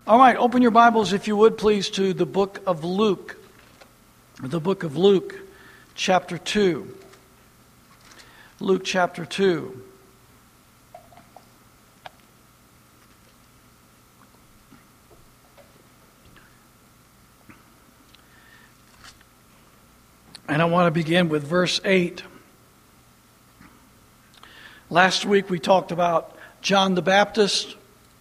All right, open your Bibles, if you would, please, to the book of Luke. The book of Luke, chapter 2. Luke chapter 2. And I want to begin with verse 8. Last week we talked about John the Baptist.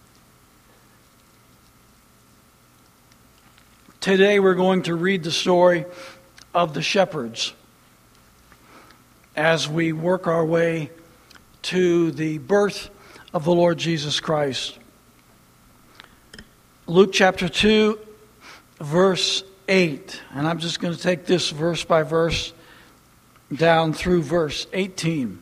Today we're going to read the story of the shepherds as we work our way to the birth of the Lord Jesus Christ. Luke chapter 2, verse 8. And I'm just going to take this verse by verse down through verse 18.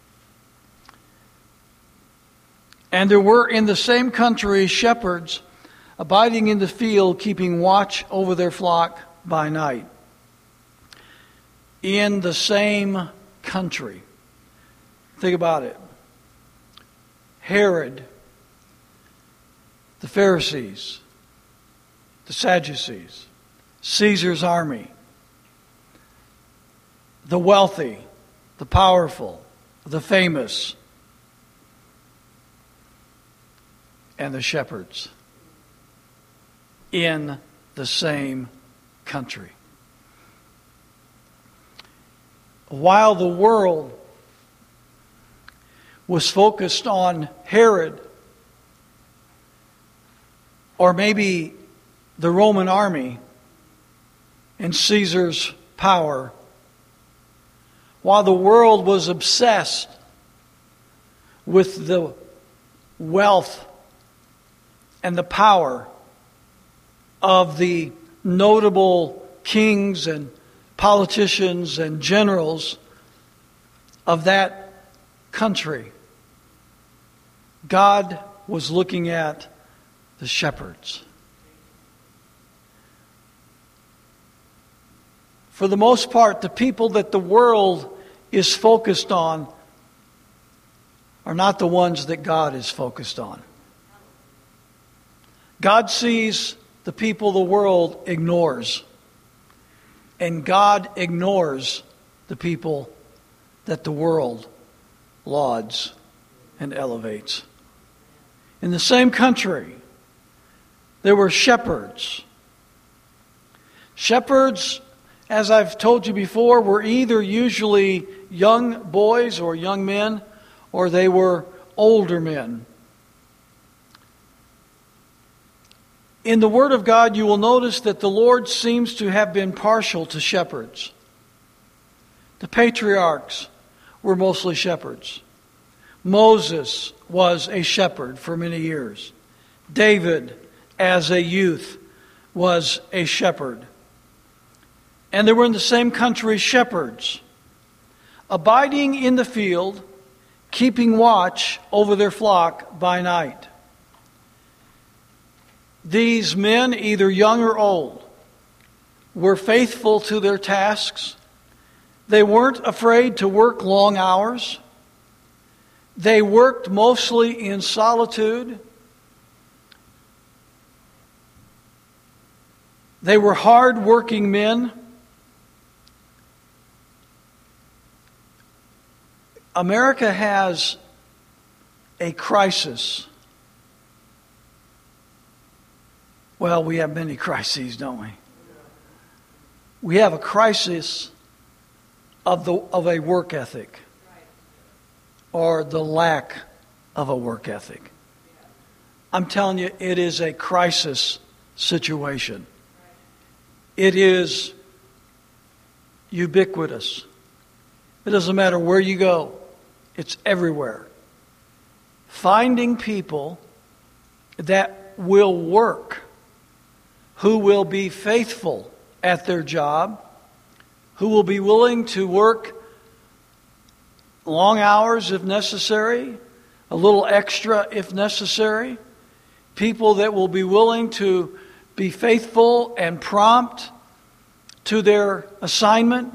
And there were in the same country shepherds abiding in the field, keeping watch over their flock by night. In the same country. Think about it. Herod, the Pharisees, the Sadducees, Caesar's army, the wealthy, the powerful, the famous, and the shepherds. In the same country. While the world was focused on Herod, or maybe the Roman army and Caesar's power, while the world was obsessed with the wealth and the power of the notable kings and politicians and generals of that country, God was looking at the shepherds. For the most part, the people that the world is focused on are not the ones that God is focused on. God sees the people the world ignores. And God ignores the people that the world lauds and elevates. In the same country, there were shepherds. Shepherds, as I've told you before, were either usually young boys or young men, or they were older men. In the Word of God, you will notice that the Lord seems to have been partial to shepherds. The patriarchs were mostly shepherds. Moses was a shepherd for many years. David, as a youth, was a shepherd. And they were in the same country shepherds, abiding in the field, keeping watch over their flock by night. These men, either young or old, were faithful to their tasks. They weren't afraid to work long hours. They worked mostly in solitude. They were hard-working men. America has a crisis. Well, we have many crises, don't we? We have a crisis of a work ethic, or the lack of a work ethic. I'm telling you, it is a crisis situation. It is ubiquitous. It doesn't matter where you go. It's everywhere. Finding people that will work, who will be faithful at their job, who will be willing to work long hours if necessary, a little extra if necessary, people that will be willing to be faithful and prompt to their assignment,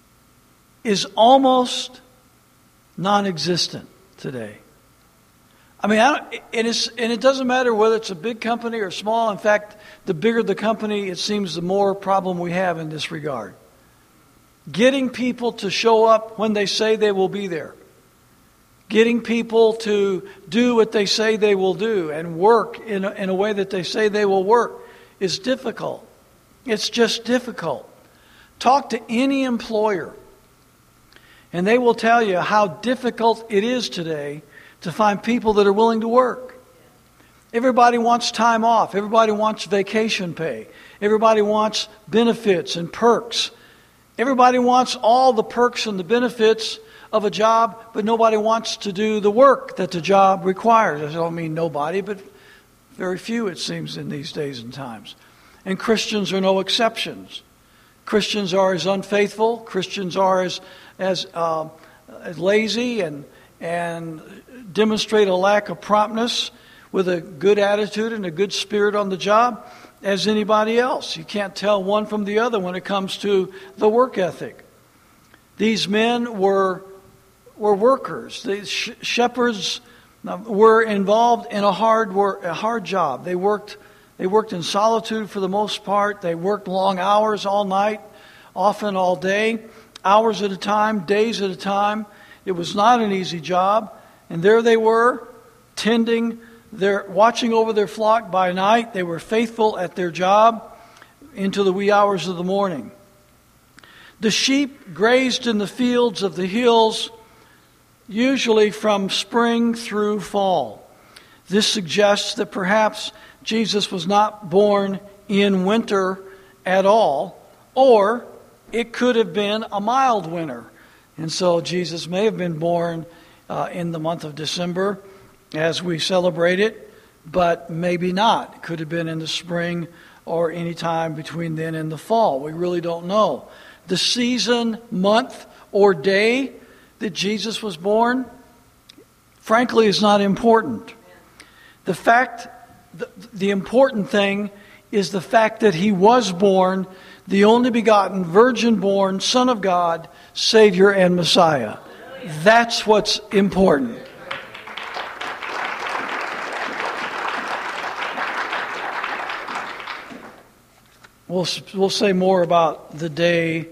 is almost non-existent today. I mean, and it doesn't matter whether it's a big company or small. In fact, the bigger the company, it seems the more problem we have in this regard. Getting people to show up when they say they will be there. Getting people to do what they say they will do and work in a way that they say they will work is difficult. It's just difficult. Talk to any employer, and they will tell you how difficult it is today to find people that are willing to work. Everybody wants time off. Everybody wants vacation pay. Everybody wants benefits and perks. Everybody wants all the perks and the benefits of a job, but nobody wants to do the work that the job requires. I don't mean nobody, but very few, it seems, in these days and times. And Christians are no exceptions. Christians are as unfaithful. Christians are as lazy and demonstrate a lack of promptness with a good attitude and a good spirit on the job as anybody else. You can't tell one from the other when it comes to the work ethic. These men were workers. The shepherds were involved in a hard job. They worked in solitude for the most part. They worked long hours all night, often all day, hours at a time, days at a time. It was not an easy job. And there they were, watching over their flock by night. They were faithful at their job into the wee hours of the morning. The sheep grazed in the fields of the hills, usually from spring through fall. This suggests that perhaps Jesus was not born in winter at all, or it could have been a mild winter. And so Jesus may have been born in the month of December as we celebrate it, but maybe not. It could have been in the spring or any time between then and the fall. We really don't know. The season, month, or day that Jesus was born, frankly, is not important. The important thing is the fact that he was born, the only begotten, virgin-born Son of God, Savior and Messiah. That's what's important. We'll say more about the day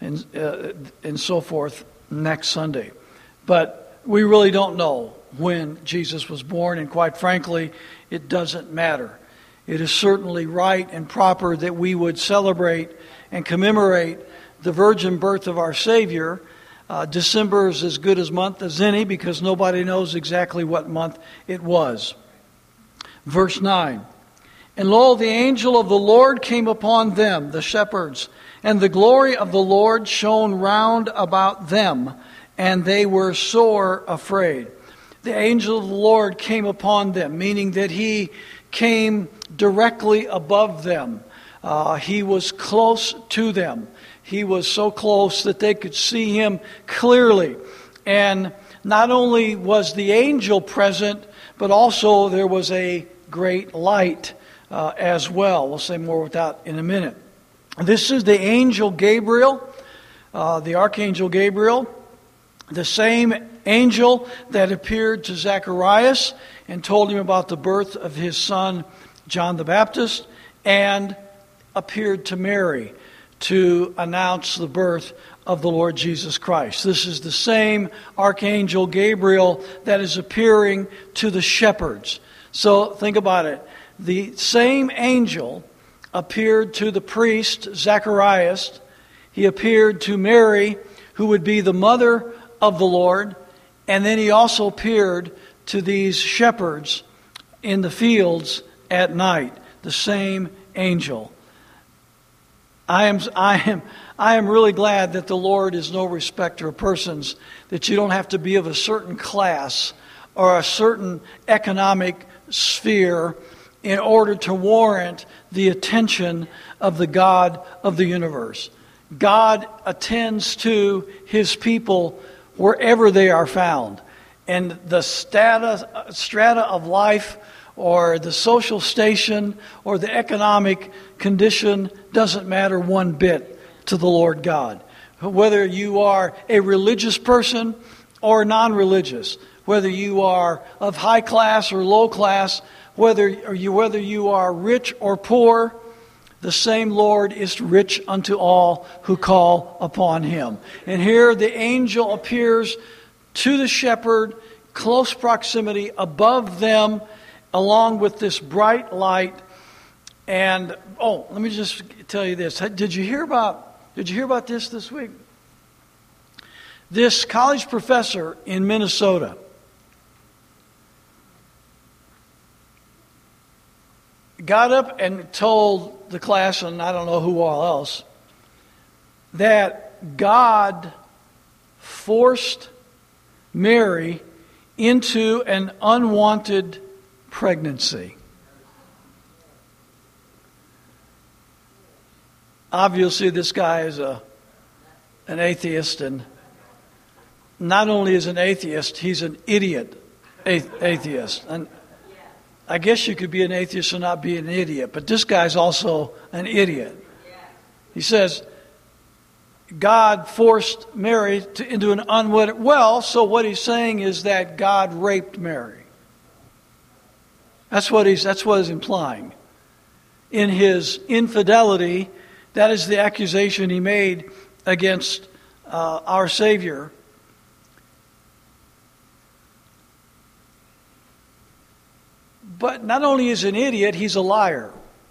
and so forth next Sunday. But we really don't know when Jesus was born, and quite frankly, it doesn't matter. It is certainly right and proper that we would celebrate and commemorate the virgin birth of our Savior. December is as good a month as any because nobody knows exactly what month it was. Verse 9. And lo, the angel of the Lord came upon them, the shepherds, and the glory of the Lord shone round about them, and they were sore afraid. The angel of the Lord came upon them, meaning that he came directly above them. He was close to them. He was so close that they could see him clearly. And not only was the angel present, but also there was a great light as well. We'll say more about that in a minute. This is the angel Gabriel, the archangel Gabriel, the same angel that appeared to Zacharias and told him about the birth of his son John the Baptist, and appeared to Mary to announce the birth of the Lord Jesus Christ. This is the same archangel Gabriel that is appearing to the shepherds. So think about it. The same angel appeared to the priest Zacharias. He appeared to Mary, who would be the mother of the Lord, and then he also appeared to these shepherds in the fields at night. The same angel. I am really glad that the Lord is no respecter of persons, that you don't have to be of a certain class or a certain economic sphere in order to warrant the attention of the God of the universe. God attends to his people wherever they are found. And the strata of life or the social station or the economic condition doesn't matter one bit to the Lord God. Whether you are a religious person or non-religious, whether you are of high class or low class, whether you are rich or poor, the same Lord is rich unto all who call upon him. And here the angel appears to the shepherd, close proximity, above them, along with this bright light. And let me just tell you this. Did you hear about this week? This college professor in Minnesota got up and told the class, and I don't know who all else, that God forced Mary into an unwanted pregnancy. Obviously, this guy is an atheist, and not only is an atheist, he's an idiot atheist. And I guess you could be an atheist and not be an idiot, but this guy's also an idiot. He says, God forced Mary into an unwanted... Well, so what he's saying is that God raped Mary. That's what he's implying. In his infidelity, that is the accusation he made against our Savior. But not only is he an idiot, he's a liar.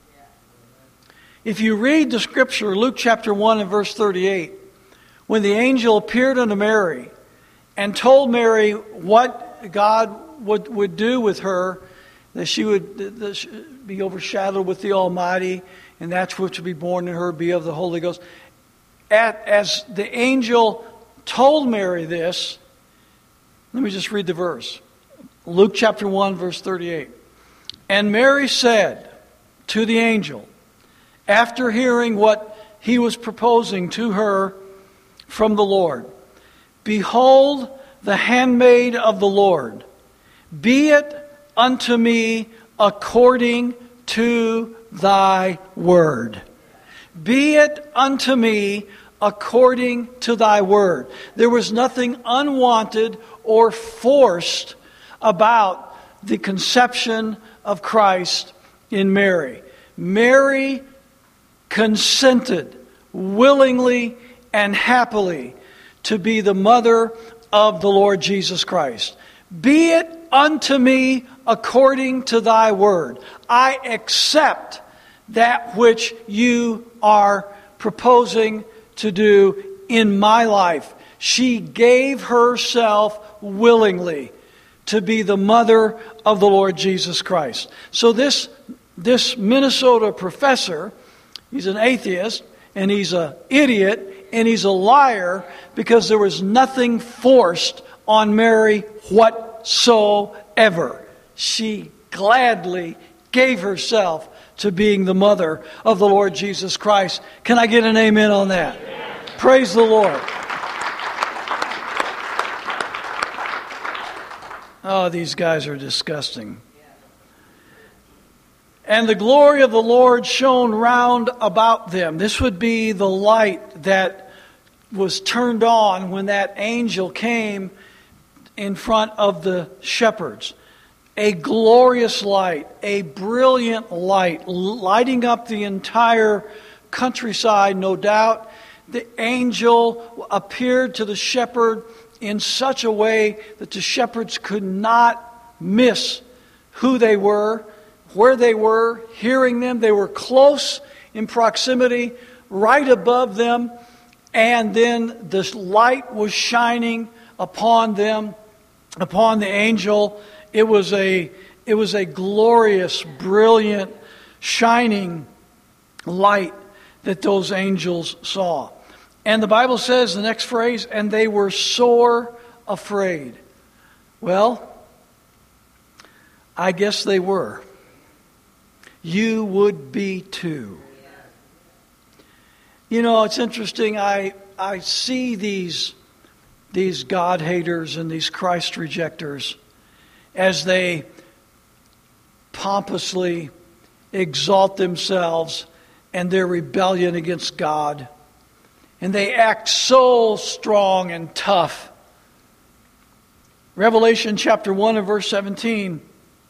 If you read the scripture, Luke chapter 1 and verse 38, when the angel appeared unto Mary and told Mary what God would do with her, that she would be overshadowed with the Almighty, and that which would be born in her be of the Holy Ghost. As the angel told Mary this, let me just read the verse. Luke chapter 1, verse 38. And Mary said to the angel, after hearing what he was proposing to her from the Lord, behold, the handmaid of the Lord, be it unto me according to thy word. Be it unto me according to thy word. There was nothing unwanted or forced about the conception of Christ in Mary. Mary consented willingly and happily to be the mother of the Lord Jesus Christ. Be it unto me according to thy word. I accept that which you are proposing to do in my life. She gave herself willingly to be the mother of the Lord Jesus Christ. So this Minnesota professor, he's an atheist, and he's an idiot, and he's a liar, because there was nothing forced on Mary whatsoever. She gladly gave herself to being the mother of the Lord Jesus Christ. Can I get an amen on that? Amen. Praise the Lord. Oh, these guys are disgusting. And the glory of the Lord shone round about them. This would be the light that was turned on when that angel came in front of the shepherds. A glorious light, a brilliant light, lighting up the entire countryside, no doubt. The angel appeared to the shepherd in such a way that the shepherds could not miss who they were, where they were, hearing them. They were close in proximity, right above them, and then this light was shining upon them, upon the angel. It was a glorious, brilliant, shining light that those angels saw. And the Bible says, the next phrase, and they were sore afraid. Well, I guess they were. You would be too. You know, it's interesting. I see these God haters and these Christ rejectors as they pompously exalt themselves and their rebellion against God. And they act so strong and tough. Revelation chapter 1 and verse 17,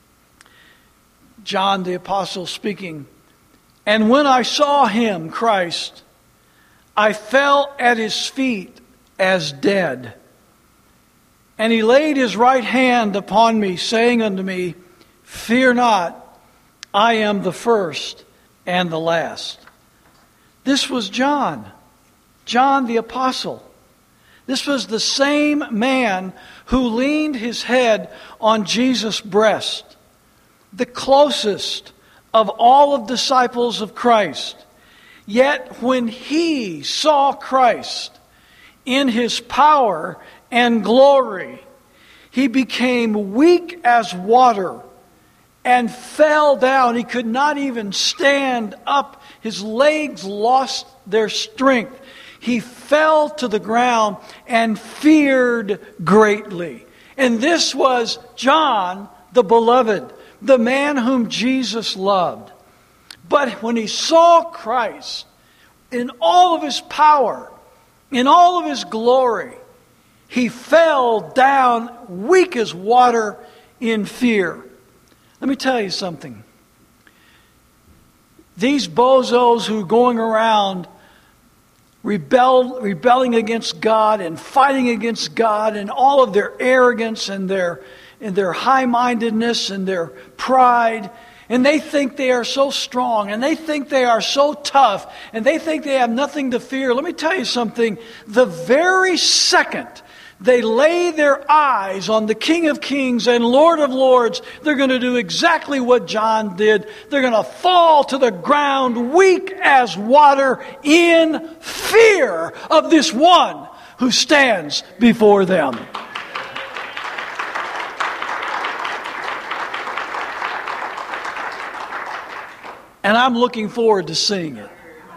John the Apostle speaking, "And when I saw him," Christ, "I fell at his feet as dead. And he laid his right hand upon me, saying unto me, Fear not, I am the first and the last." This was John the Apostle. This was the same man who leaned his head on Jesus' breast, the closest of all of disciples of Christ. Yet when he saw Christ in his power and glory, he became weak as water and fell down. He could not even stand up. His legs lost their strength. He fell to the ground and feared greatly. And this was John the Beloved, the man whom Jesus loved. But when he saw Christ in all of his power, in all of his glory, he fell down weak as water in fear. Let me tell you something. These bozos who are going around rebelling against God and fighting against God, and all of their arrogance and their high-mindedness and their pride, and they think they are so strong, and they think they are so tough, and they think they have nothing to fear. Let me tell you something. The very second they lay their eyes on the King of Kings and Lord of Lords, they're going to do exactly what John did. They're going to fall to the ground weak as water in fear of this one who stands before them. And I'm looking forward to seeing it.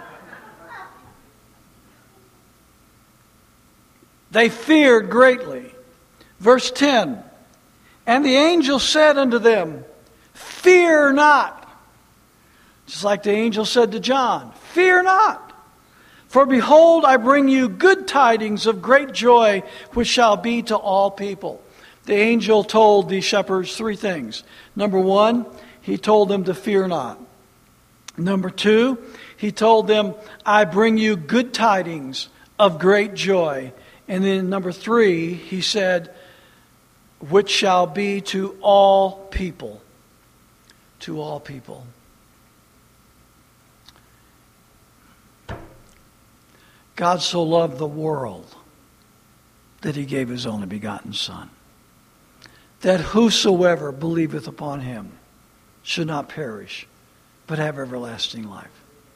They feared greatly. Verse 10, "And the angel said unto them, Fear not." Just like the angel said to John, "Fear not. For behold, I bring you good tidings of great joy, which shall be to all people." The angel told these shepherds three things. Number one, he told them to fear not. Number two, he told them, "I bring you good tidings of great joy." And then number three, he said, "which shall be to all people." To all people. God so loved the world that he gave his only begotten Son, that whosoever believeth upon him should not perish, but have everlasting life.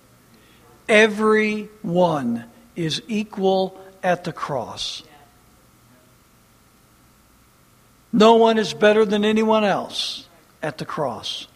Everyone is equal at the cross. No one is better than anyone else at the cross.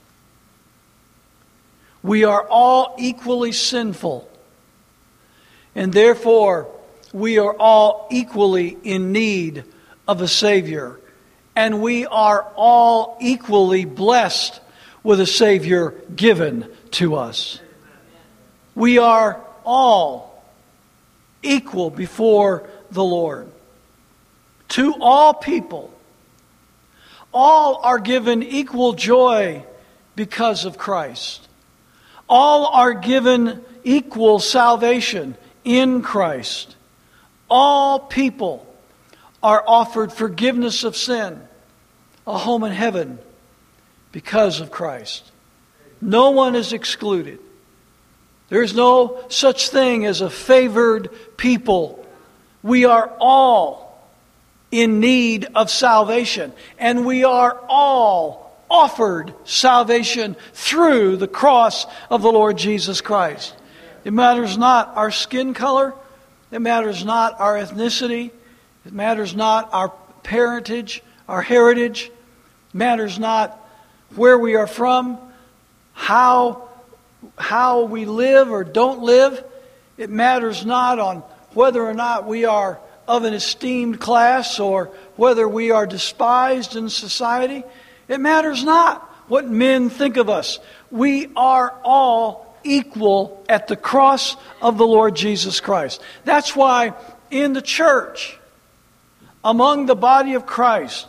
We are all equally sinful, and therefore we are all equally in need of a Savior, and we are all equally blessed with a Savior given to us. We are all equal before the Lord. To all people, all are given equal joy because of Christ. All are given equal salvation in Christ. All people are offered forgiveness of sin, a home in heaven because of Christ. No one is excluded. There is no such thing as a favored people. We are all in need of salvation, and we are all offered salvation through the cross of the Lord Jesus Christ. It matters not our skin color. It matters not our ethnicity. It matters not our parentage, our heritage. It matters not where we are from, how we live or don't live. It matters not on whether or not we are of an esteemed class or whether we are despised in society. It matters not what men think of us. We are all equal at the cross of the Lord Jesus Christ. That's why in the church, among the body of Christ,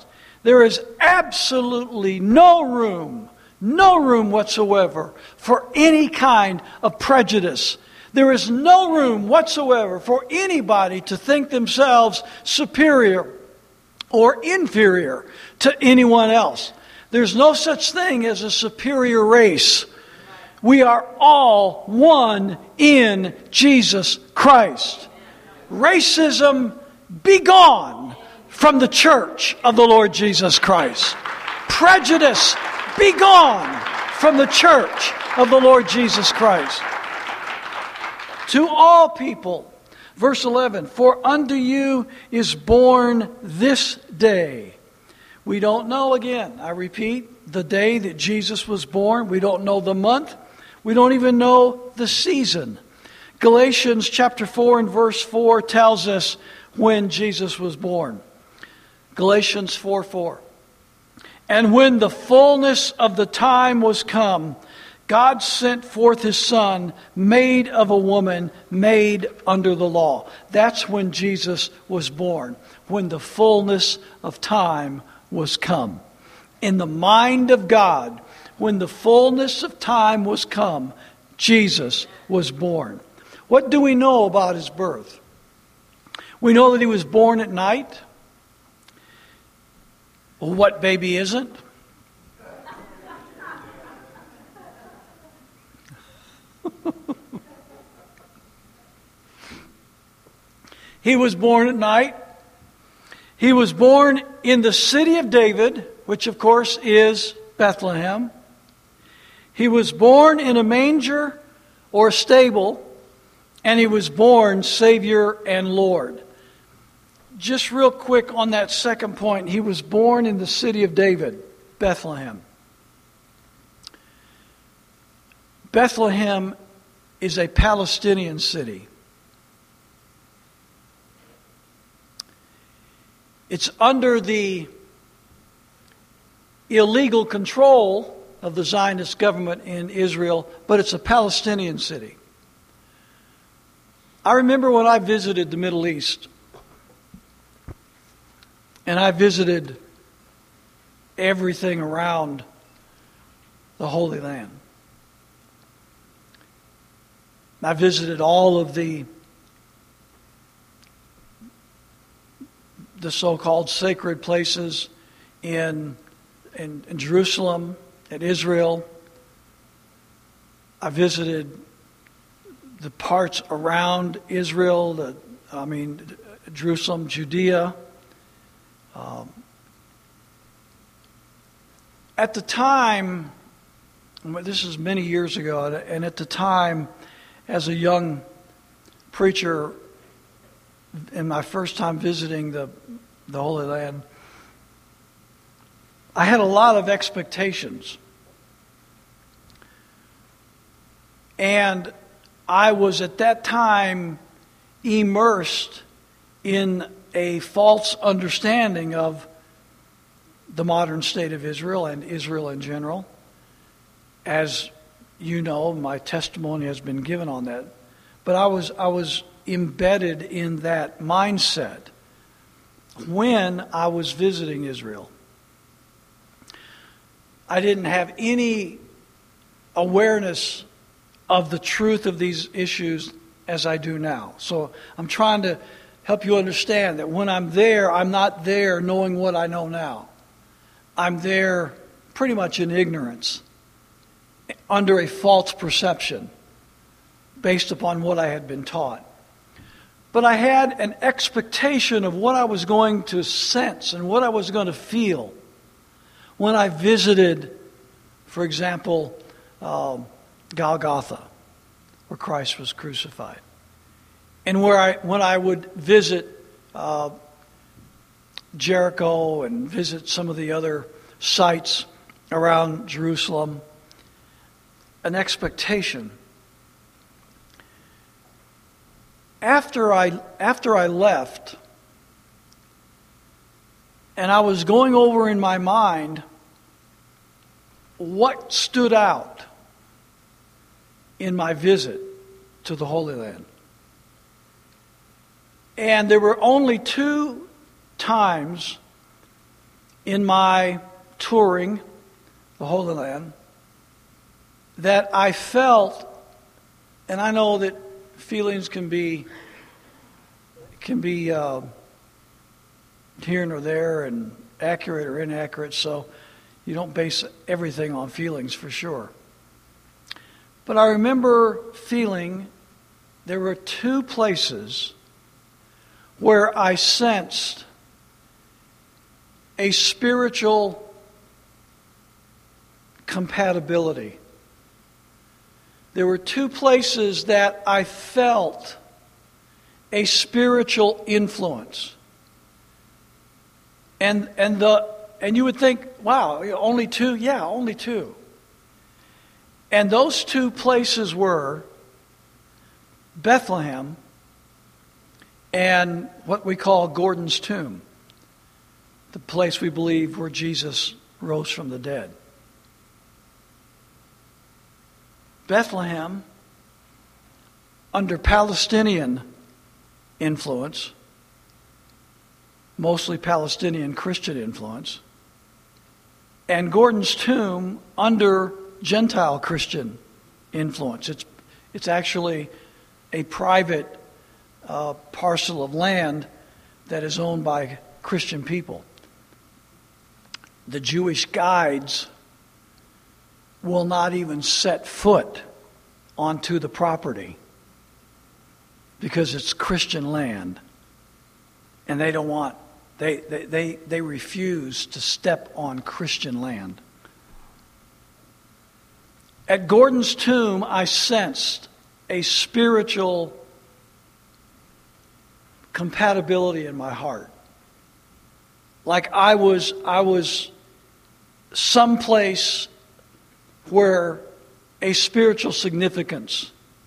There is absolutely no room whatsoever for any kind of prejudice. There is no room whatsoever for anybody to think themselves superior or inferior to anyone else. There's no such thing as a superior race. We are all one in Jesus Christ. Racism, be gone from the church of the Lord Jesus Christ. Prejudice, be gone from the church of the Lord Jesus Christ. To all people, verse 11, for unto you is born this day. We don't know, again, I repeat, the day that Jesus was born. We don't know the month. We don't even know the season. Galatians chapter 4 and verse 4 tells us when Jesus was born. Galatians 4:4. And when the fullness of the time was come, God sent forth His Son, made of a woman, made under the law. That's when Jesus was born, when the fullness of time was come. In the mind of God, when the fullness of time was come, Jesus was born. What do we know about His birth? We know that He was born at night. Well, what baby isn't? He was born at night. He was born in the city of David, which of course is Bethlehem. He was born in a manger or stable, and He was born Savior and Lord. Just real quick on that second point, He was born in the city of David, Bethlehem. Bethlehem is a Palestinian city. It's under the illegal control of the Zionist government in Israel, but it's a Palestinian city. I remember when I visited the Middle East, and I visited everything around the Holy Land. I visited all of the so-called sacred places in Jerusalem, in Israel. I visited the parts around Israel, Jerusalem, Judea. At the time, this is many years ago, and at the time, as a young preacher, in my first time visiting the Holy Land, I had a lot of expectations. And I was at that time immersed in a false understanding of the modern state of Israel and Israel in general. As you know, my testimony has been given on that. But I was embedded in that mindset when I was visiting Israel. I didn't have any awareness of the truth of these issues as I do now. So I'm trying to help you understand that when I'm there, I'm not there knowing what I know now. I'm there pretty much in ignorance, under a false perception, based upon what I had been taught. But I had an expectation of what I was going to sense and what I was going to feel when I visited, for example, Golgotha, where Christ was crucified. And when I would visit Jericho and visit some of the other sites around Jerusalem, an expectation. After I left, and I was going over in my mind what stood out in my visit to the Holy Land. And there were only two times in my touring the Holy Land that I felt, and I know that feelings can be here nor there and accurate or inaccurate, so you don't base everything on feelings for sure. But I remember feeling there were two places where I sensed a spiritual compatibility. There were two places that I felt a spiritual influence. And you would think, wow, only two? Yeah, only two. And those two places were Bethlehem and what we call Gordon's Tomb, the place we believe where Jesus rose from the dead. Bethlehem, under Palestinian influence, mostly Palestinian Christian influence, and Gordon's Tomb under Gentile Christian influence. It's actually a private parcel of land that is owned by Christian people. The Jewish guides will not even set foot onto the property because it's Christian land, and they don't want they refuse to step on Christian land. At Gordon's Tomb, I sensed a spiritual compatibility in my heart. Like I was someplace where a spiritual significance.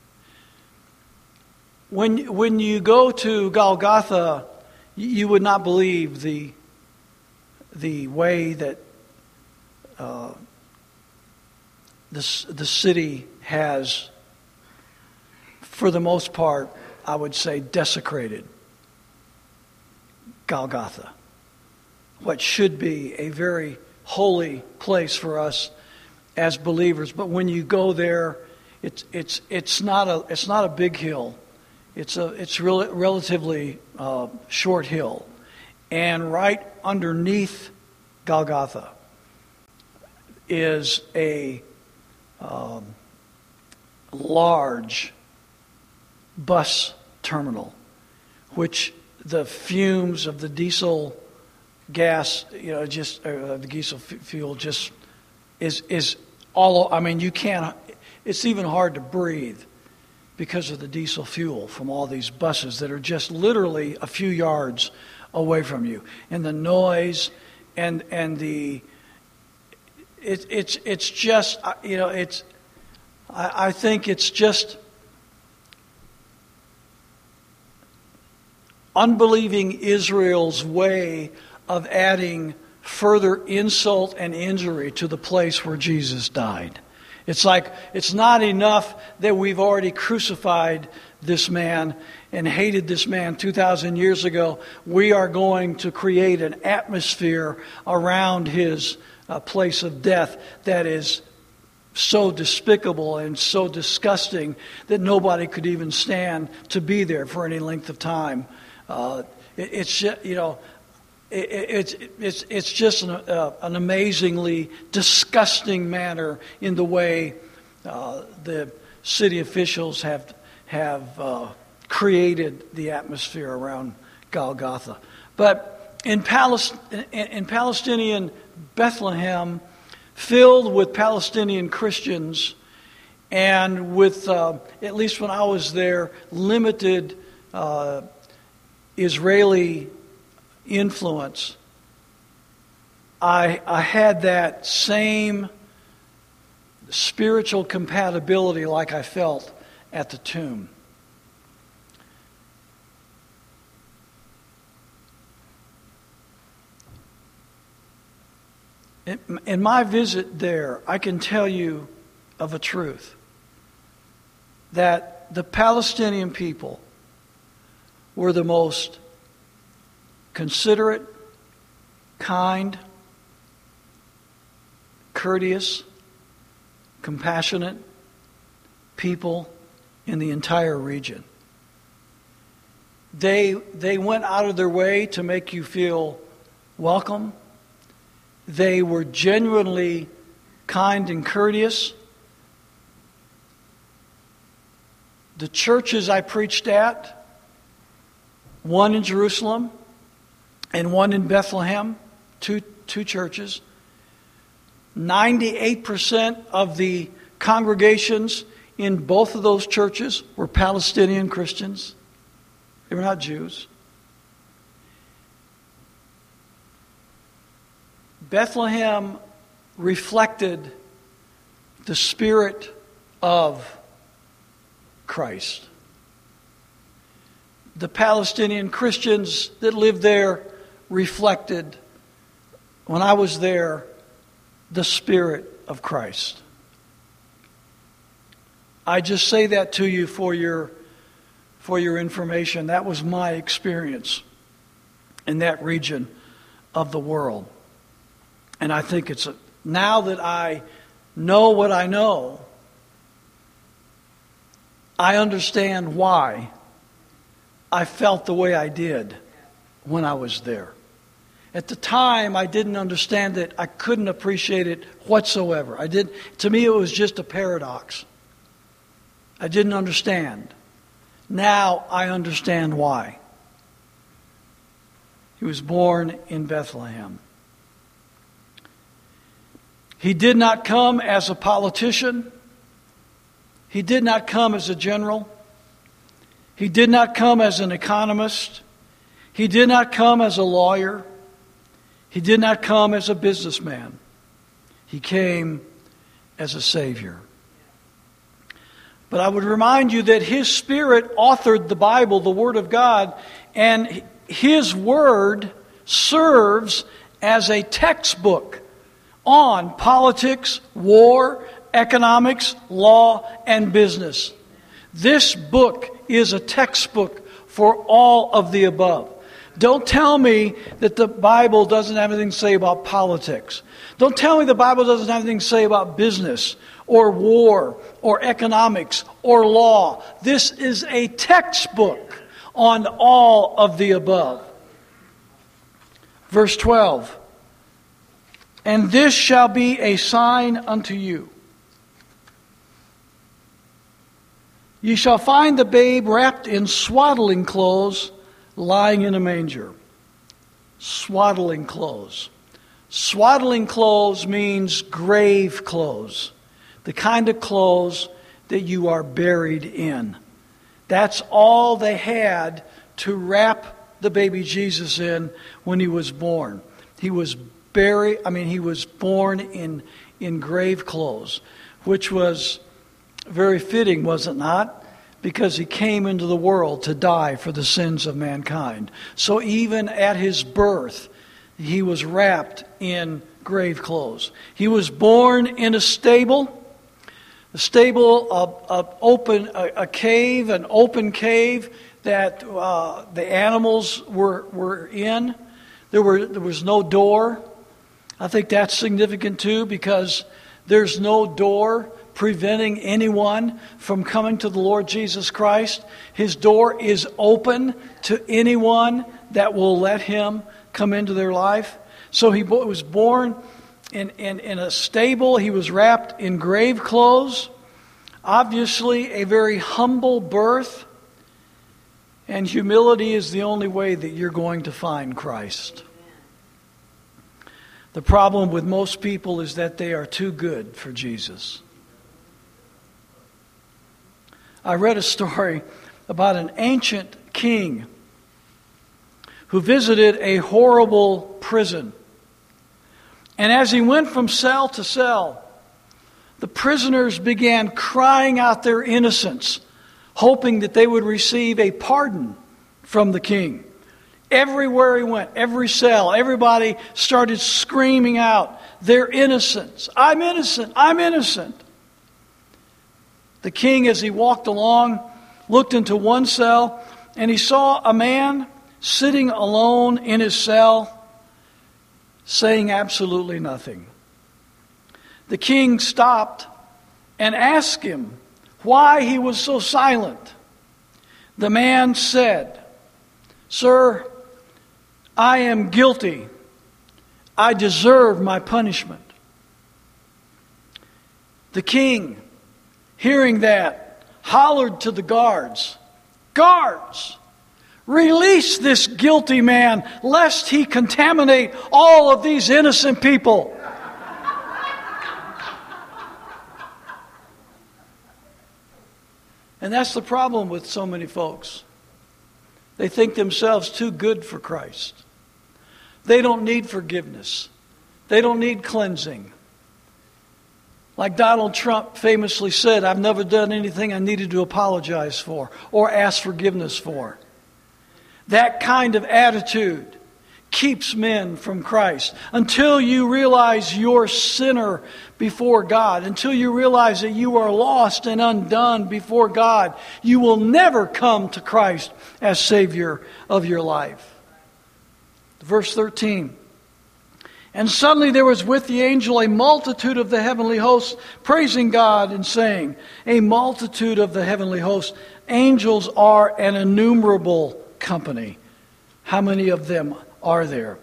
When you go to Golgotha, you would not believe the way that the city has, for the most part, I would say, desecrated Golgotha, what should be a very holy place for us as believers. But when you go there, it's not a big hill. It's relatively short hill, and right underneath Golgotha is a large bus terminal, which the fumes of the diesel gas, the diesel fuel just is all. I mean, you can't. It's even hard to breathe because of the diesel fuel from all these buses that are just literally a few yards away from you, and the noise and the it's just I think it's just unbelieving Israel's way of adding further insult and injury to the place where Jesus died. It's like it's not enough that we've already crucified this man and hated this man 2,000 years ago. We are going to create an atmosphere around his place of death that is so despicable and so disgusting that nobody could even stand to be there for any length of time. It's just an amazingly disgusting manner in the way the city officials have created the atmosphere around Golgotha. But in Palestinian Bethlehem, filled with Palestinian Christians, and with, at least when I was there, limited Israeli influence, I had that same spiritual compatibility like I felt at the tomb. In my visit there, I can tell you of a truth, that the Palestinian people were the most considerate, kind, courteous, compassionate people in the entire region. They went out of their way to make you feel welcome. They were genuinely kind and courteous. The churches I preached at, one in Jerusalem and one in Bethlehem, two churches, 98% of the congregations in both of those churches were Palestinian Christians. They were not Jews. Bethlehem reflected the Spirit of Christ. The Palestinian Christians that lived there reflected, when I was there, the Spirit of Christ. I just say that to you for your information. That was my experience in that region of the world. And I think now that I know what I know, I understand why I felt the way I did when I was there. At the time, I didn't understand it. I couldn't appreciate it whatsoever. To me, it was just a paradox. I didn't understand. Now I understand why. He was born in Bethlehem. He did not come as a politician. He did not come as a general. He did not come as an economist. He did not come as a lawyer. He did not come as a businessman. He came as a Savior. But I would remind you that His Spirit authored the Bible, the Word of God, and His Word serves as a textbook on politics, war, economics, law, and business. This book is a textbook for all of the above. Don't tell me that the Bible doesn't have anything to say about politics. Don't tell me the Bible doesn't have anything to say about business or war or economics or law. This is a textbook on all of the above. Verse 12. And this shall be a sign unto you. Ye shall find the babe wrapped in swaddling clothes, lying in a manger. Swaddling clothes. Swaddling clothes means grave clothes. The kind of clothes that you are buried in. That's all they had to wrap the baby Jesus in when He was born. He was born in grave clothes, which was very fitting, was it not? Because He came into the world to die for the sins of mankind. So even at His birth, He was wrapped in grave clothes. He was born in a stable. A stable, an open cave that the animals were in. There was no door. I think that's significant too, because there's no door preventing anyone from coming to the Lord Jesus Christ. His door is open to anyone that will let Him come into their life. So He was born in a stable. He was wrapped in grave clothes. Obviously, a very humble birth. And humility is the only way that you're going to find Christ. The problem with most people is that they are too good for Jesus. I read a story about an ancient king who visited a horrible prison. And as he went from cell to cell, the prisoners began crying out their innocence, hoping that they would receive a pardon from the king. Everywhere he went, every cell, everybody started screaming out their innocence. I'm innocent, I'm innocent. The king, as he walked along, looked into one cell, and he saw a man sitting alone in his cell, saying absolutely nothing. The king stopped and asked him why he was so silent. The man said, "Sir, I am guilty. I deserve my punishment." The king, hearing that, hollered to the guards, "Guards, release this guilty man, lest he contaminate all of these innocent people." And that's the problem with so many folks. They think themselves too good for Christ. They don't need forgiveness. They don't need cleansing. Like Donald Trump famously said, "I've never done anything I needed to apologize for or ask forgiveness for." That kind of attitude keeps men from Christ. Until you realize you're a sinner before God, until you realize that you are lost and undone before God, you will never come to Christ as Savior of your life. Verse 13. "And suddenly there was with the angel a multitude of the heavenly hosts, praising God and saying," a multitude of the heavenly hosts. Angels are an innumerable company. How many of them are there?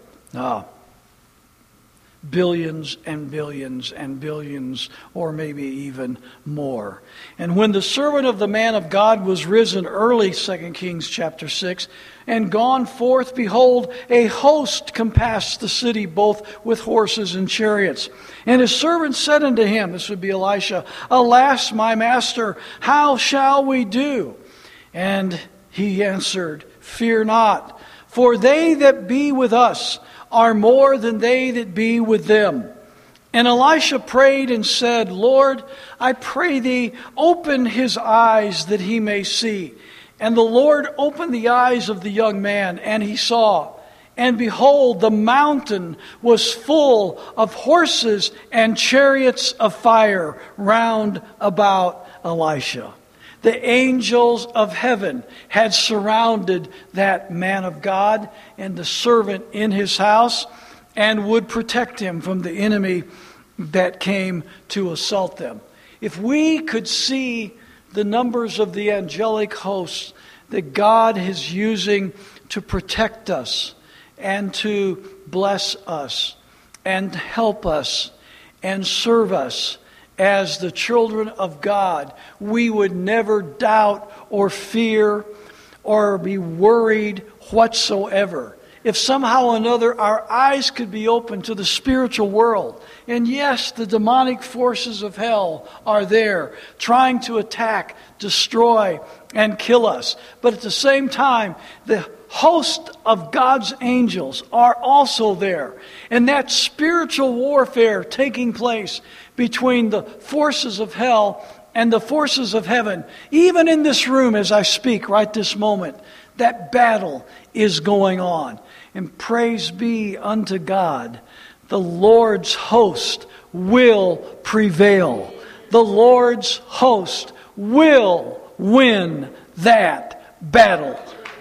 Billions and billions and billions, or maybe even more. "And when the servant of the man of God was risen early," 2 Kings chapter 6, "and gone forth, behold, a host compassed the city, both with horses and chariots. And his servant said unto him," this would be Elisha, "Alas, my master, how shall we do?" And he answered, "Fear not, for they that be with us are more than they that be with them." And Elisha prayed and said, "Lord, I pray thee, open his eyes that he may see." And the Lord opened the eyes of the young man, and he saw. And behold, the mountain was full of horses and chariots of fire round about Elisha. The angels of heaven had surrounded that man of God and the servant in his house, and would protect him from the enemy that came to assault them. If we could see the numbers of the angelic hosts that God is using to protect us and to bless us and help us and serve us as the children of God, we would never doubt or fear or be worried whatsoever. If somehow or another our eyes could be open to the spiritual world, and yes, the demonic forces of hell are there trying to attack, destroy, and kill us. But at the same time, the host of God's angels are also there. And that spiritual warfare taking place between the forces of hell and the forces of heaven, even in this room as I speak right this moment, that battle is going on. And praise be unto God, the Lord's host will prevail. The Lord's host will win that battle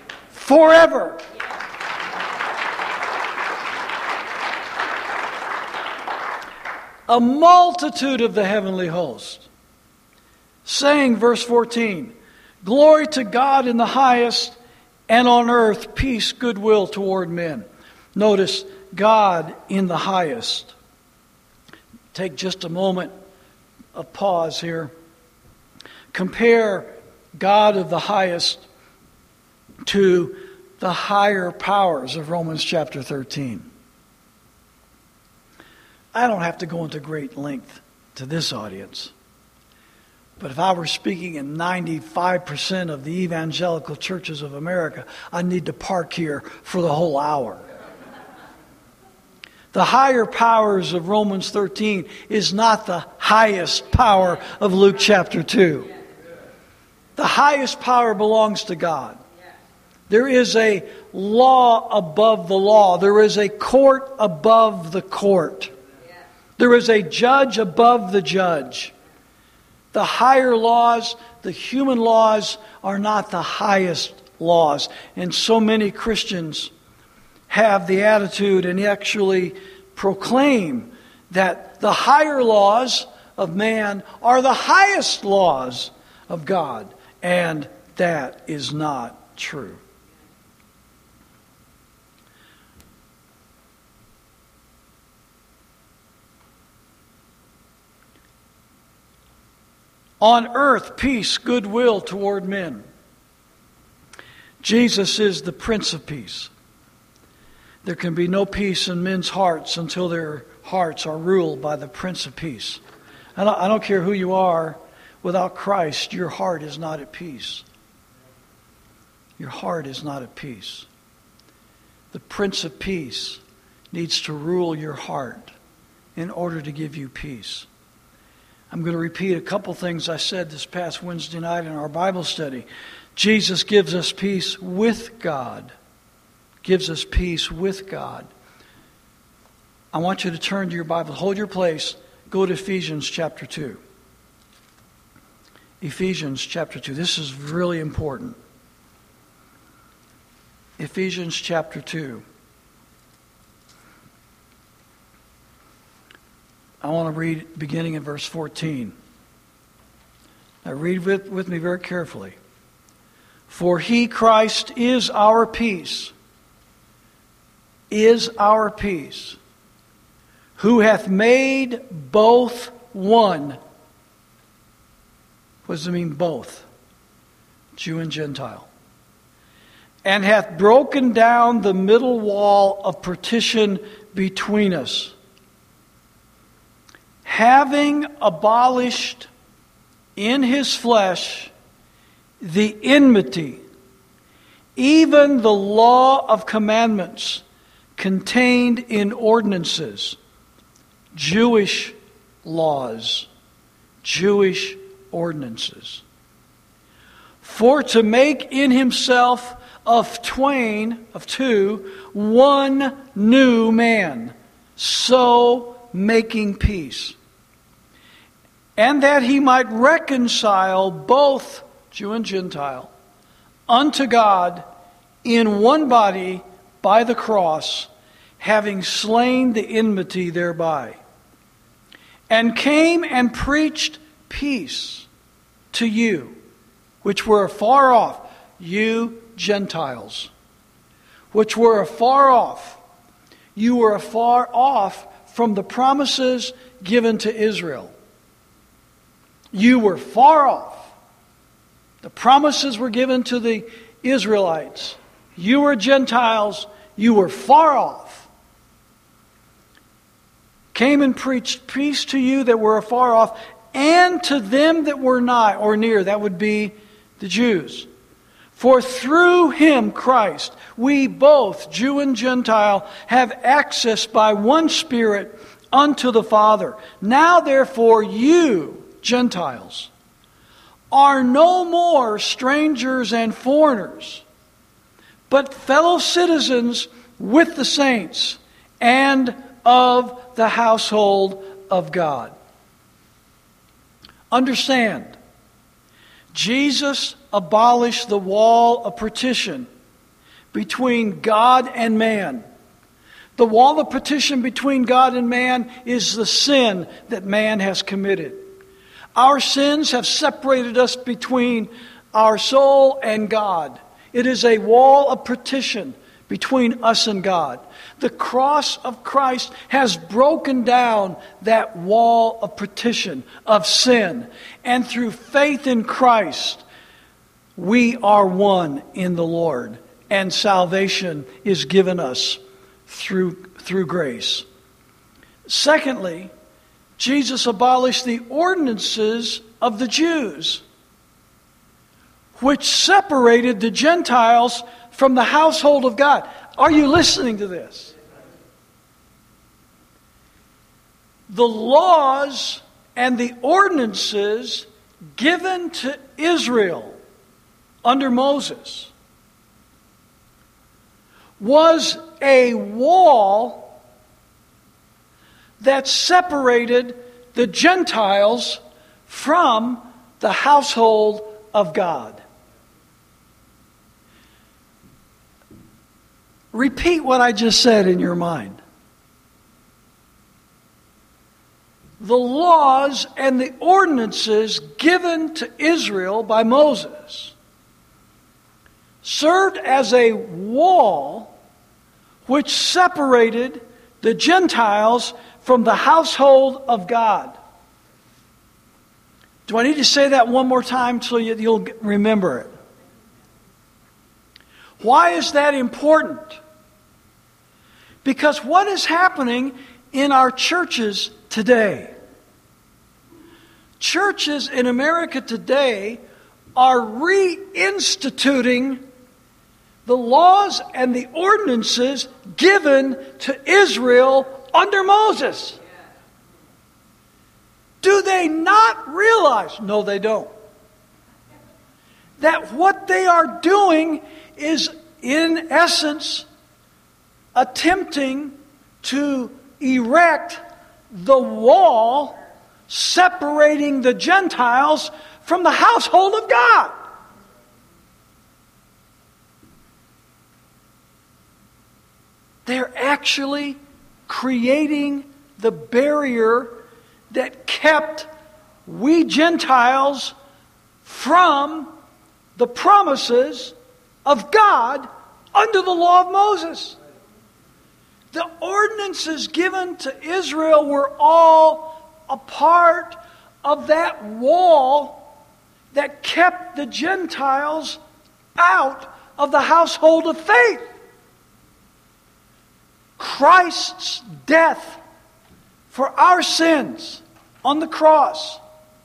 forever. A multitude of the heavenly host, saying, verse 14, "Glory to God in the highest, and on earth peace, goodwill toward men." Notice, God in the highest. Take just a moment of pause here. Compare God of the highest to the higher powers of Romans chapter 13. I don't have to go into great length to this audience. But if I were speaking in 95% of the evangelical churches of America, I need to park here for the whole hour. The higher powers of Romans 13 is not the highest power of Luke chapter 2. The highest power belongs to God. There is a law above the law. There is a court above the court. There is a judge above the judge. The higher laws, the human laws, are not the highest laws. And so many Christians have the attitude and actually proclaim that the higher laws of man are the highest laws of God. And that is not true. On earth, peace, goodwill toward men. Jesus is the Prince of Peace. There can be no peace in men's hearts until their hearts are ruled by the Prince of Peace. I don't care who you are, without Christ, your heart is not at peace. Your heart is not at peace. The Prince of Peace needs to rule your heart in order to give you peace. I'm going to repeat a couple things I said this past Wednesday night in our Bible study. Jesus gives us peace with God. Gives us peace with God. I want you to turn to your Bible. Hold your place. Go to Ephesians chapter 2. Ephesians chapter 2. This is really important. Ephesians chapter 2. I want to read beginning in verse 14. Now read with me very carefully. For he, Christ, is our peace. Is our peace. Who hath made both one. What does it mean, both? Jew and Gentile. And hath broken down the middle wall of partition between us, having abolished in his flesh the enmity, even the law of commandments contained in ordinances, Jewish laws, Jewish ordinances, for to make in himself of two, one new man, so making peace, and that he might reconcile both Jew and Gentile unto God in one body by the cross, having slain the enmity thereby, and came and preached peace to you, which were afar off, you Gentiles, which were afar off. You were afar off from the promises given to Israel. You were far off. The promises were given to the Israelites. You were Gentiles. You were far off. Came and preached peace to you that were afar off, and to them that were nigh or near. That would be the Jews. For through him, Christ, we both, Jew and Gentile, have access by one Spirit unto the Father. Now therefore you, Gentiles, are no more strangers and foreigners, but fellow citizens with the saints and of the household of God. Understand, Jesus abolished the wall of partition between God and man. The wall of partition between God and man is the sin that man has committed. Our sins have separated us between our soul and God. It is a wall of partition between us and God. The cross of Christ has broken down that wall of partition of sin. And through faith in Christ, we are one in the Lord. And salvation is given us through grace. Secondly, Jesus abolished the ordinances of the Jews, which separated the Gentiles from the household of God. Are you listening to this? The laws and the ordinances given to Israel under Moses was a wall that separated the Gentiles from the household of God. Repeat what I just said in your mind. the laws and the ordinances given to Israel by Moses served as a wall which separated the Gentiles from the household of God. Do I need to say that one more time so you'll remember it? Why is that important? Because what is happening in our churches today? Churches in America today are reinstituting the laws and the ordinances given to Israel under Moses. Do they not realize? No, they don't. That what they are doing is, in essence, attempting to erect the wall separating the Gentiles from the household of God. They're actually creating the barrier that kept we Gentiles from the promises of God under the law of Moses. The ordinances given to Israel were all a part of that wall that kept the Gentiles out of the household of faith. Christ's death for our sins on the cross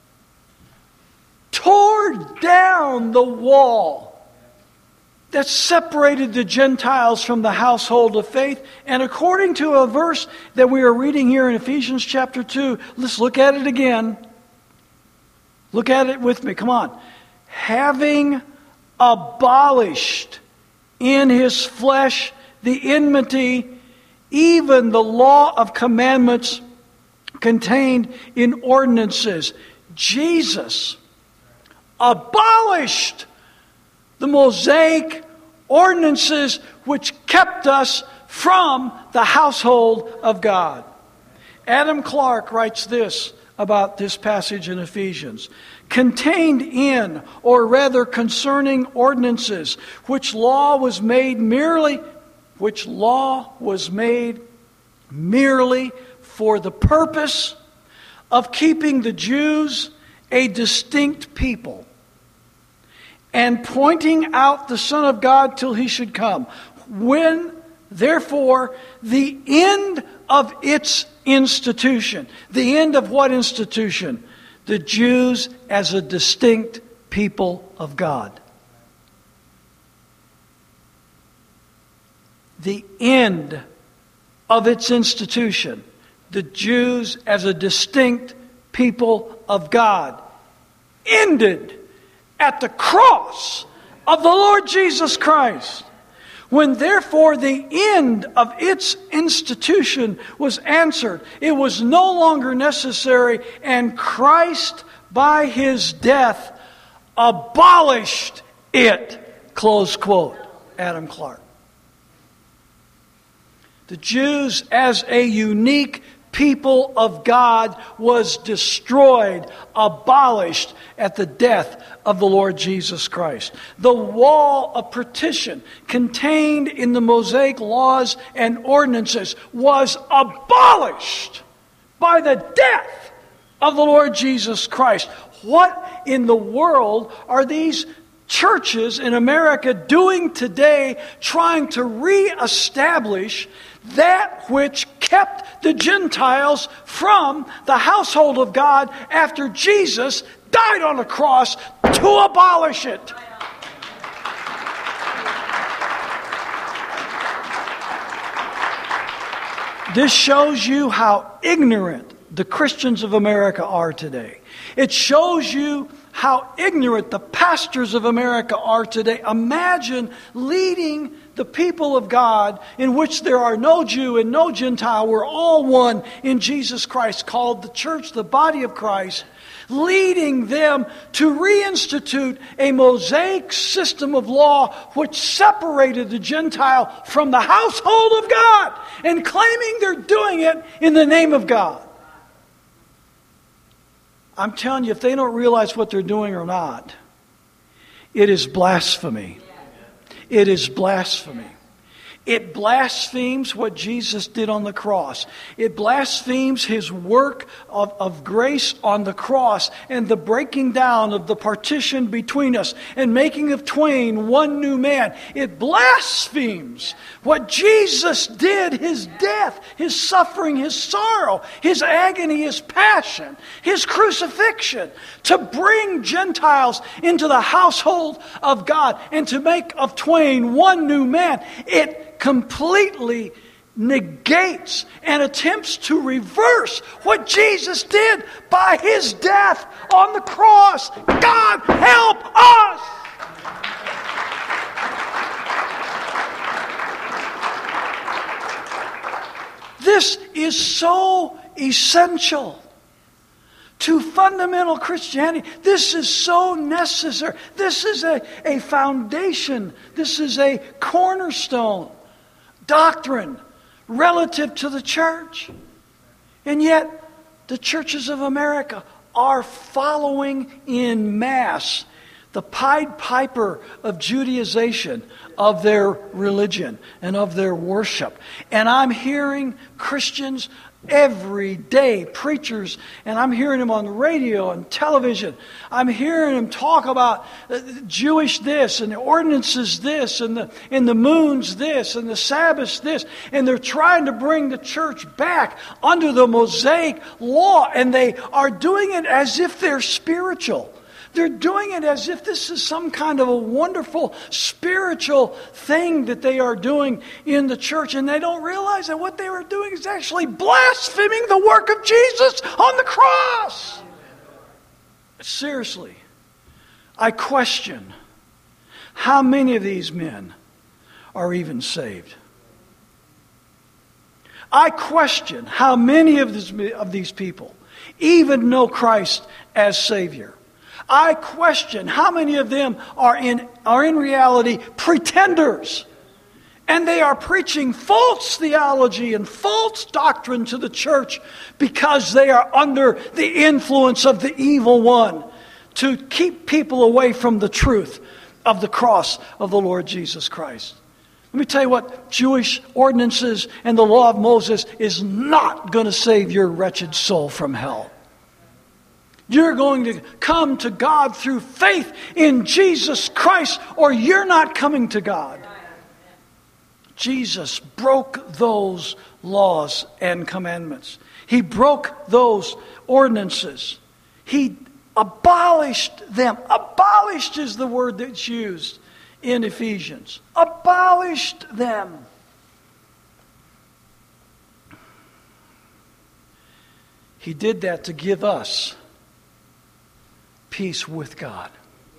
tore down the wall that separated the Gentiles from the household of faith. And according to a verse that we are reading here in Ephesians chapter 2, let's look at it again. Look at it with me. Come on. Having abolished in his flesh the enmity, even the law of commandments contained in ordinances. Jesus abolished the Mosaic ordinances which kept us from the household of God. Adam Clarke writes this about this passage in Ephesians. Contained in, or rather concerning ordinances, which law was made merely for the purpose of keeping the Jews a distinct people, and pointing out the Son of God till he should come. When, therefore, the end of its institution. The end of what institution? The Jews as a distinct people of God. The end of its institution. The Jews as a distinct people of God. Ended at the cross of the Lord Jesus Christ. When therefore the end of its institution was answered, it was no longer necessary, and Christ by his death abolished it. Close quote. Adam Clarke. The Jews as a unique people of God was destroyed, abolished at the death of the Lord Jesus Christ. The wall of partition contained in the Mosaic laws and ordinances was abolished by the death of the Lord Jesus Christ. What in the world are these churches in America doing today, trying to reestablish that which kept the Gentiles from the household of God after Jesus died on the cross to abolish it? This shows you how ignorant the Christians of America are today. It shows you how ignorant the pastors of America are today. Imagine leading the people of God, in which there are no Jew and no Gentile. We're all one in Jesus Christ, called the church, the body of Christ, leading them to reinstitute a Mosaic system of law which separated the Gentile from the household of God, and claiming they're doing it in the name of God. I'm telling you, if they don't realize what they're doing or not, it is blasphemy. It is blasphemy. It blasphemes what Jesus did on the cross. It blasphemes His work of grace on the cross and the breaking down of the partition between us and making of twain one new man. It blasphemes what Jesus did, His death, His suffering, His sorrow, His agony, His passion, His crucifixion, to bring Gentiles into the household of God and to make of twain one new man. It completely negates and attempts to reverse what Jesus did by His death on the cross. God help us! This is so essential to fundamental Christianity. This is so necessary. This is a foundation. This is a cornerstone doctrine relative to the church. And yet, the churches of America are following in mass the Pied Piper of Judaization, of their religion and of their worship. And I'm hearing Christians every day, preachers, and I'm hearing them on the radio and television. I'm hearing them talk about Jewish this and the ordinances this and the moons this and the Sabbaths this, and they're trying to bring the church back under the Mosaic law, and they are doing it as if they're spiritual. They're doing it as if this is some kind of a wonderful spiritual thing that they are doing in the church. And they don't realize that what they are doing is actually blaspheming the work of Jesus on the cross. Seriously, I question how many of these men are even saved. I question how many of these people even know Christ as Savior. I question how many of them are in reality pretenders. And they are preaching false theology and false doctrine to the church because they are under the influence of the evil one to keep people away from the truth of the cross of the Lord Jesus Christ. Let me tell you what, Jewish ordinances and the law of Moses is not going to save your wretched soul from hell. You're going to come to God through faith in Jesus Christ, or you're not coming to God. Jesus broke those laws and commandments. He broke those ordinances. He abolished them. Abolished is the word that's used in Ephesians. Abolished them. He did that to give us peace with God.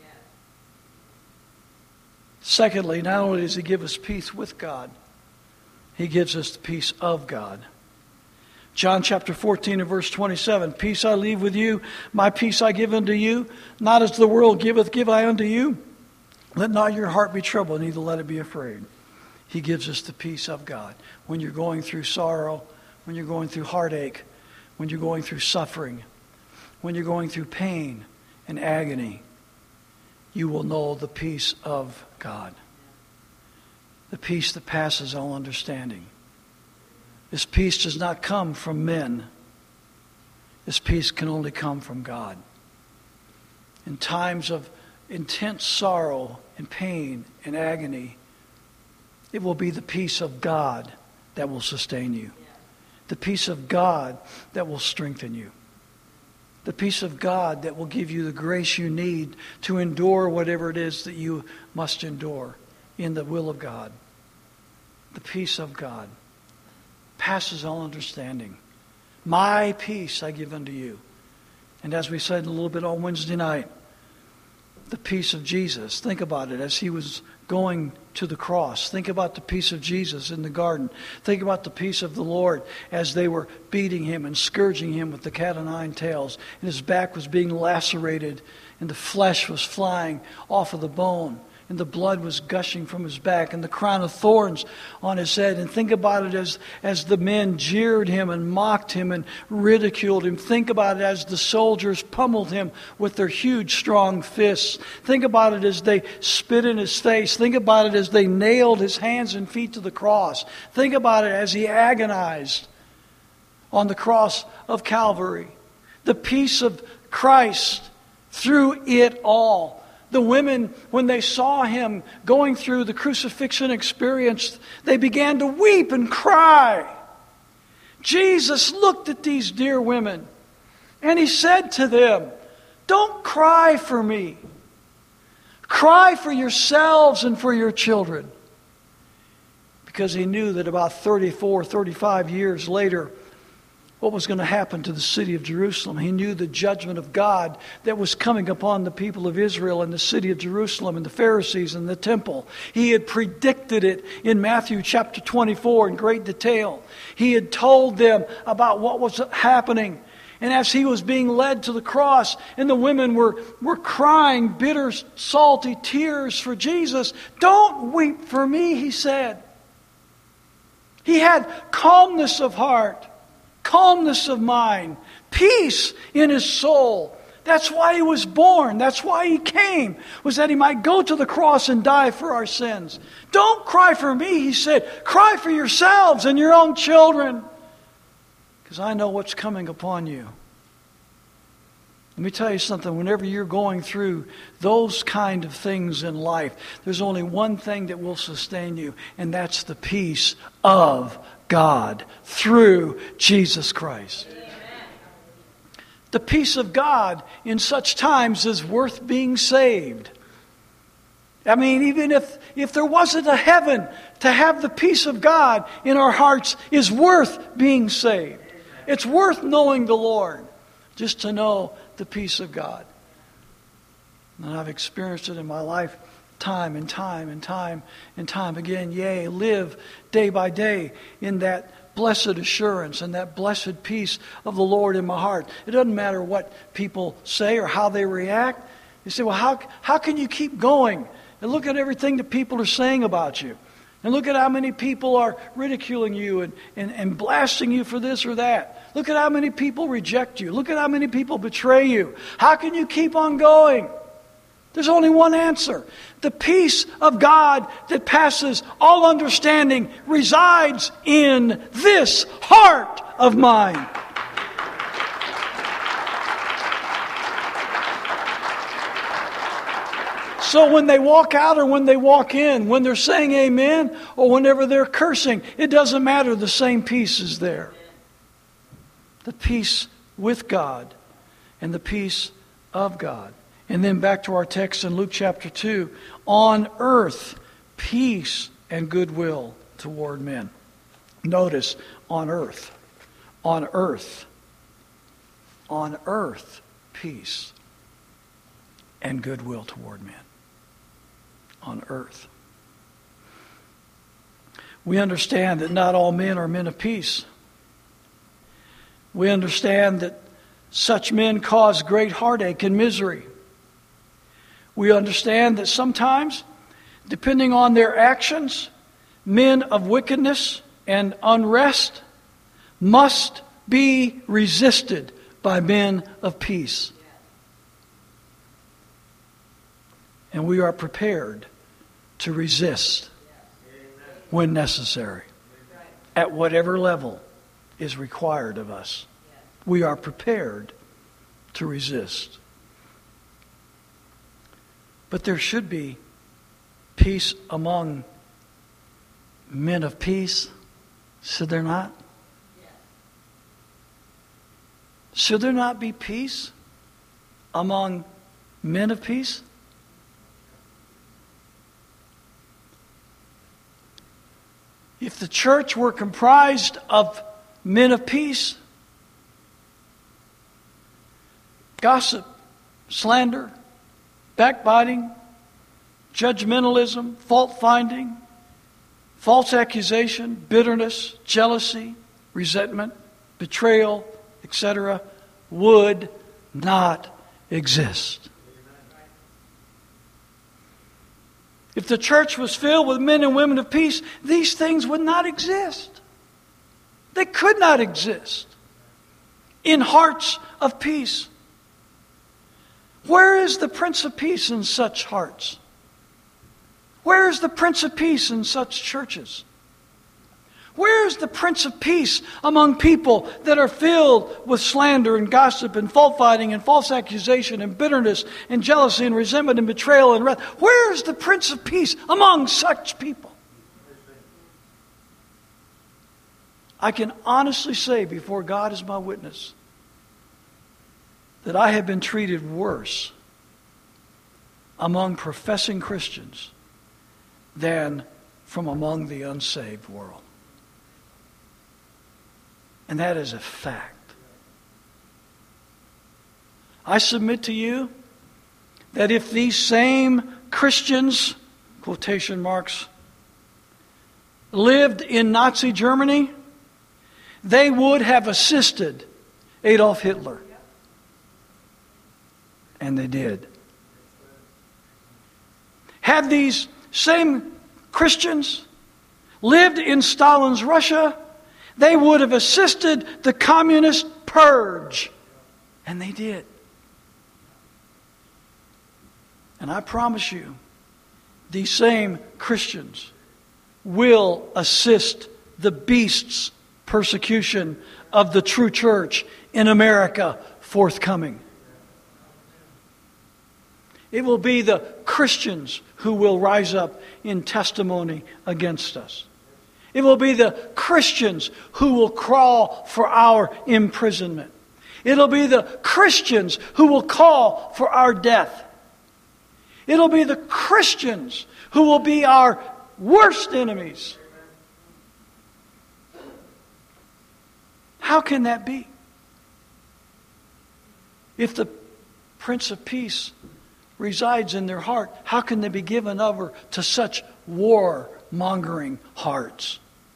Secondly, not only does He give us peace with God, He gives us the peace of God. John chapter 14 and verse 27, peace I leave with you, my peace I give unto you, not as the world giveth, give I unto you. Let not your heart be troubled, neither let it be afraid. He gives us the peace of God. When you're going through sorrow, when you're going through heartache, when you're going through suffering, when you're going through pain and agony, you will know the peace of God. The peace that passes all understanding. This peace does not come from men. This peace can only come from God. In times of intense sorrow and pain and agony, it will be the peace of God that will sustain you. The peace of God that will strengthen you. The peace of God that will give you the grace you need to endure whatever it is that you must endure in the will of God. The peace of God passes all understanding. My peace I give unto you. And as we said a little bit on Wednesday night, the peace of Jesus. Think about it as He was going to the cross. Think about the peace of Jesus in the garden. Think about the peace of the Lord as they were beating Him and scourging Him with the cat o' nine tails. And His back was being lacerated and the flesh was flying off of the bone. and the blood was gushing from his back, and the crown of thorns on his head. And think about it as the men jeered him and mocked him and ridiculed him. Think about it as the soldiers pummeled him with their huge, strong fists. Think about it as they spit in his face. Think about it as they nailed his hands and feet to the cross. Think about it as he agonized on the cross of Calvary. The peace of Christ through it all. The women, when they saw him going through the crucifixion experience, they began to weep and cry. Jesus looked at these dear women and he said to them, "Don't cry for me. Cry for yourselves and for your children." Because he knew that about 34, 35 years later, what was going to happen to the city of Jerusalem. He knew the judgment of God that was coming upon the people of Israel and the city of Jerusalem and the Pharisees and the temple. He had predicted it in Matthew chapter 24 in great detail. He had told them about what was happening. And as he was being led to the cross and the women were crying bitter, salty tears for Jesus, "Don't weep for me," he said. He had calmness of heart. Calmness of mind, peace in his soul. That's why he was born. That's why he came, was that he might go to the cross and die for our sins. Don't cry for me, he said. Cry for yourselves and your own children, because I know what's coming upon you. Let me tell you something. Whenever you're going through those kind of things in life, there's only one thing that will sustain you, and that's the peace of God through Jesus Christ. Amen. The peace of God in such times is worth being saved. I mean, even if there wasn't a heaven, to have the peace of God in our hearts is worth being saved. It's worth knowing the Lord, just to know the peace of God. And I've experienced it in my life time and time and time and time again. Yea, live day by day in that blessed assurance and that blessed peace of the Lord in my heart. It doesn't matter what people say or how they react. You say, well, how can you keep going? And look at everything that people are saying about you. And look at how many people are ridiculing you and blasting you for this or that. Look at how many people reject you. Look at how many people betray you. How can you keep on going? There's only one answer. The peace of God that passes all understanding resides in this heart of mine. So when they walk out or when they walk in, when they're saying amen or whenever they're cursing, it doesn't matter. The same peace is there. The peace with God and the peace of God. And then back to our text in Luke chapter 2. On earth, peace and goodwill toward men. Notice, on earth. On earth. On earth, peace and goodwill toward men. On earth. We understand that not all men are men of peace. We understand that such men cause great heartache and misery. We understand that sometimes, depending on their actions, men of wickedness and unrest must be resisted by men of peace. And we are prepared to resist when necessary, at whatever level is required of us. We are prepared to resist. But there should be peace among men of peace, should there not? Should there not be peace among men of peace? If the church were comprised of men of peace, gossip, slander, backbiting, judgmentalism, fault-finding, false accusation, bitterness, jealousy, resentment, betrayal, etc., would not exist. If the church was filled with men and women of peace, these things would not exist. They could not exist in hearts of peace. Where is the Prince of Peace in such hearts? Where is the Prince of Peace in such churches? Where is the Prince of Peace among people that are filled with slander and gossip and fault finding and false accusation and bitterness and jealousy and resentment and betrayal and wrath? Where is the Prince of Peace among such people? I can honestly say before God is my witness that I have been treated worse among professing Christians than from among the unsaved world. And that is a fact. I submit to you that if these same Christians, quotation marks, lived in Nazi Germany, they would have assisted Adolf Hitler. And they did. Had these same Christians lived in Stalin's Russia, they would have assisted the communist purge. And they did. And I promise you, these same Christians will assist the beast's persecution of the true church in America forthcoming. It will be the Christians who will rise up in testimony against us. It will be the Christians who will call for our imprisonment. It'll be the Christians who will call for our death. It'll be the Christians who will be our worst enemies. How can that be? If the Prince of Peace resides in their heart, how can they be given over to such war-mongering hearts?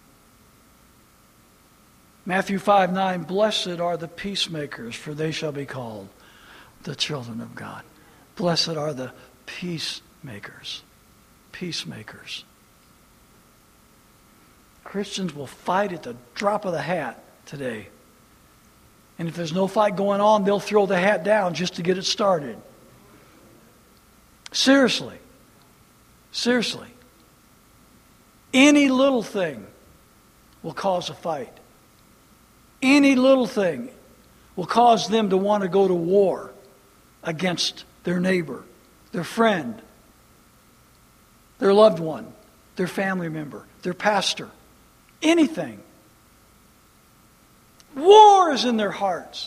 Matthew 5:9, blessed are the peacemakers, for they shall be called the children of God. Blessed are the peacemakers. Peacemakers. Christians will fight at the drop of the hat today. And if there's no fight going on, they'll throw the hat down just to get it started. Seriously. Seriously. Any little thing will cause a fight. Any little thing will cause them to want to go to war against their neighbor, their friend, their loved one, their family member, their pastor. Anything. War is in their hearts.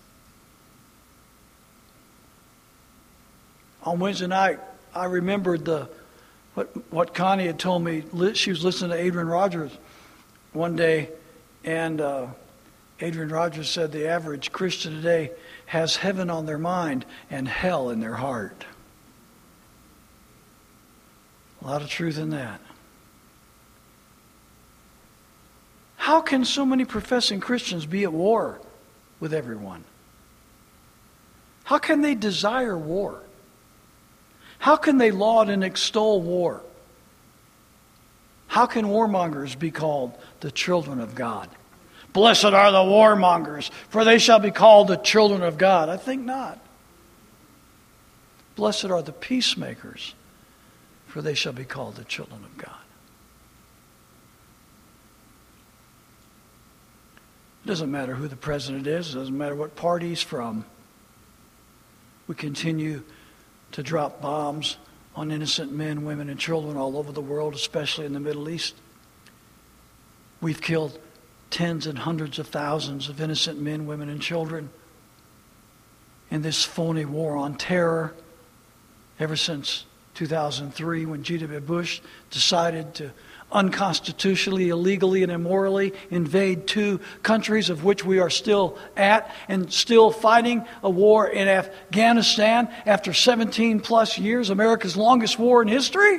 On Wednesday night, I remembered what Connie had told me. She was listening to Adrian Rogers one day, and Adrian Rogers said the average Christian today has heaven on their mind and hell in their heart. A lot of truth in that. How can so many professing Christians be at war with everyone? How can they desire war? How can they laud and extol war? How can warmongers be called the children of God? Blessed are the warmongers, for they shall be called the children of God. I think not. Blessed are the peacemakers, for they shall be called the children of God. It doesn't matter who the president is. It doesn't matter what party he's from. We continue to drop bombs on innocent men, women, and children all over the world, especially in the Middle East. We've killed tens and hundreds of thousands of innocent men, women, and children in this phony war on terror ever since 2003, when G.W. Bush decided to unconstitutionally, illegally, and immorally invade two countries of which we are still at and still fighting a war in Afghanistan after 17 plus years, America's longest war in history.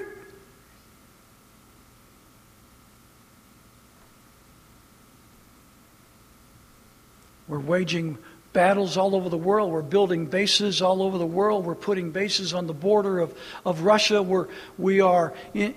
We're waging battles all over the world. We're building bases all over the world. We're putting bases on the border of Russia. We are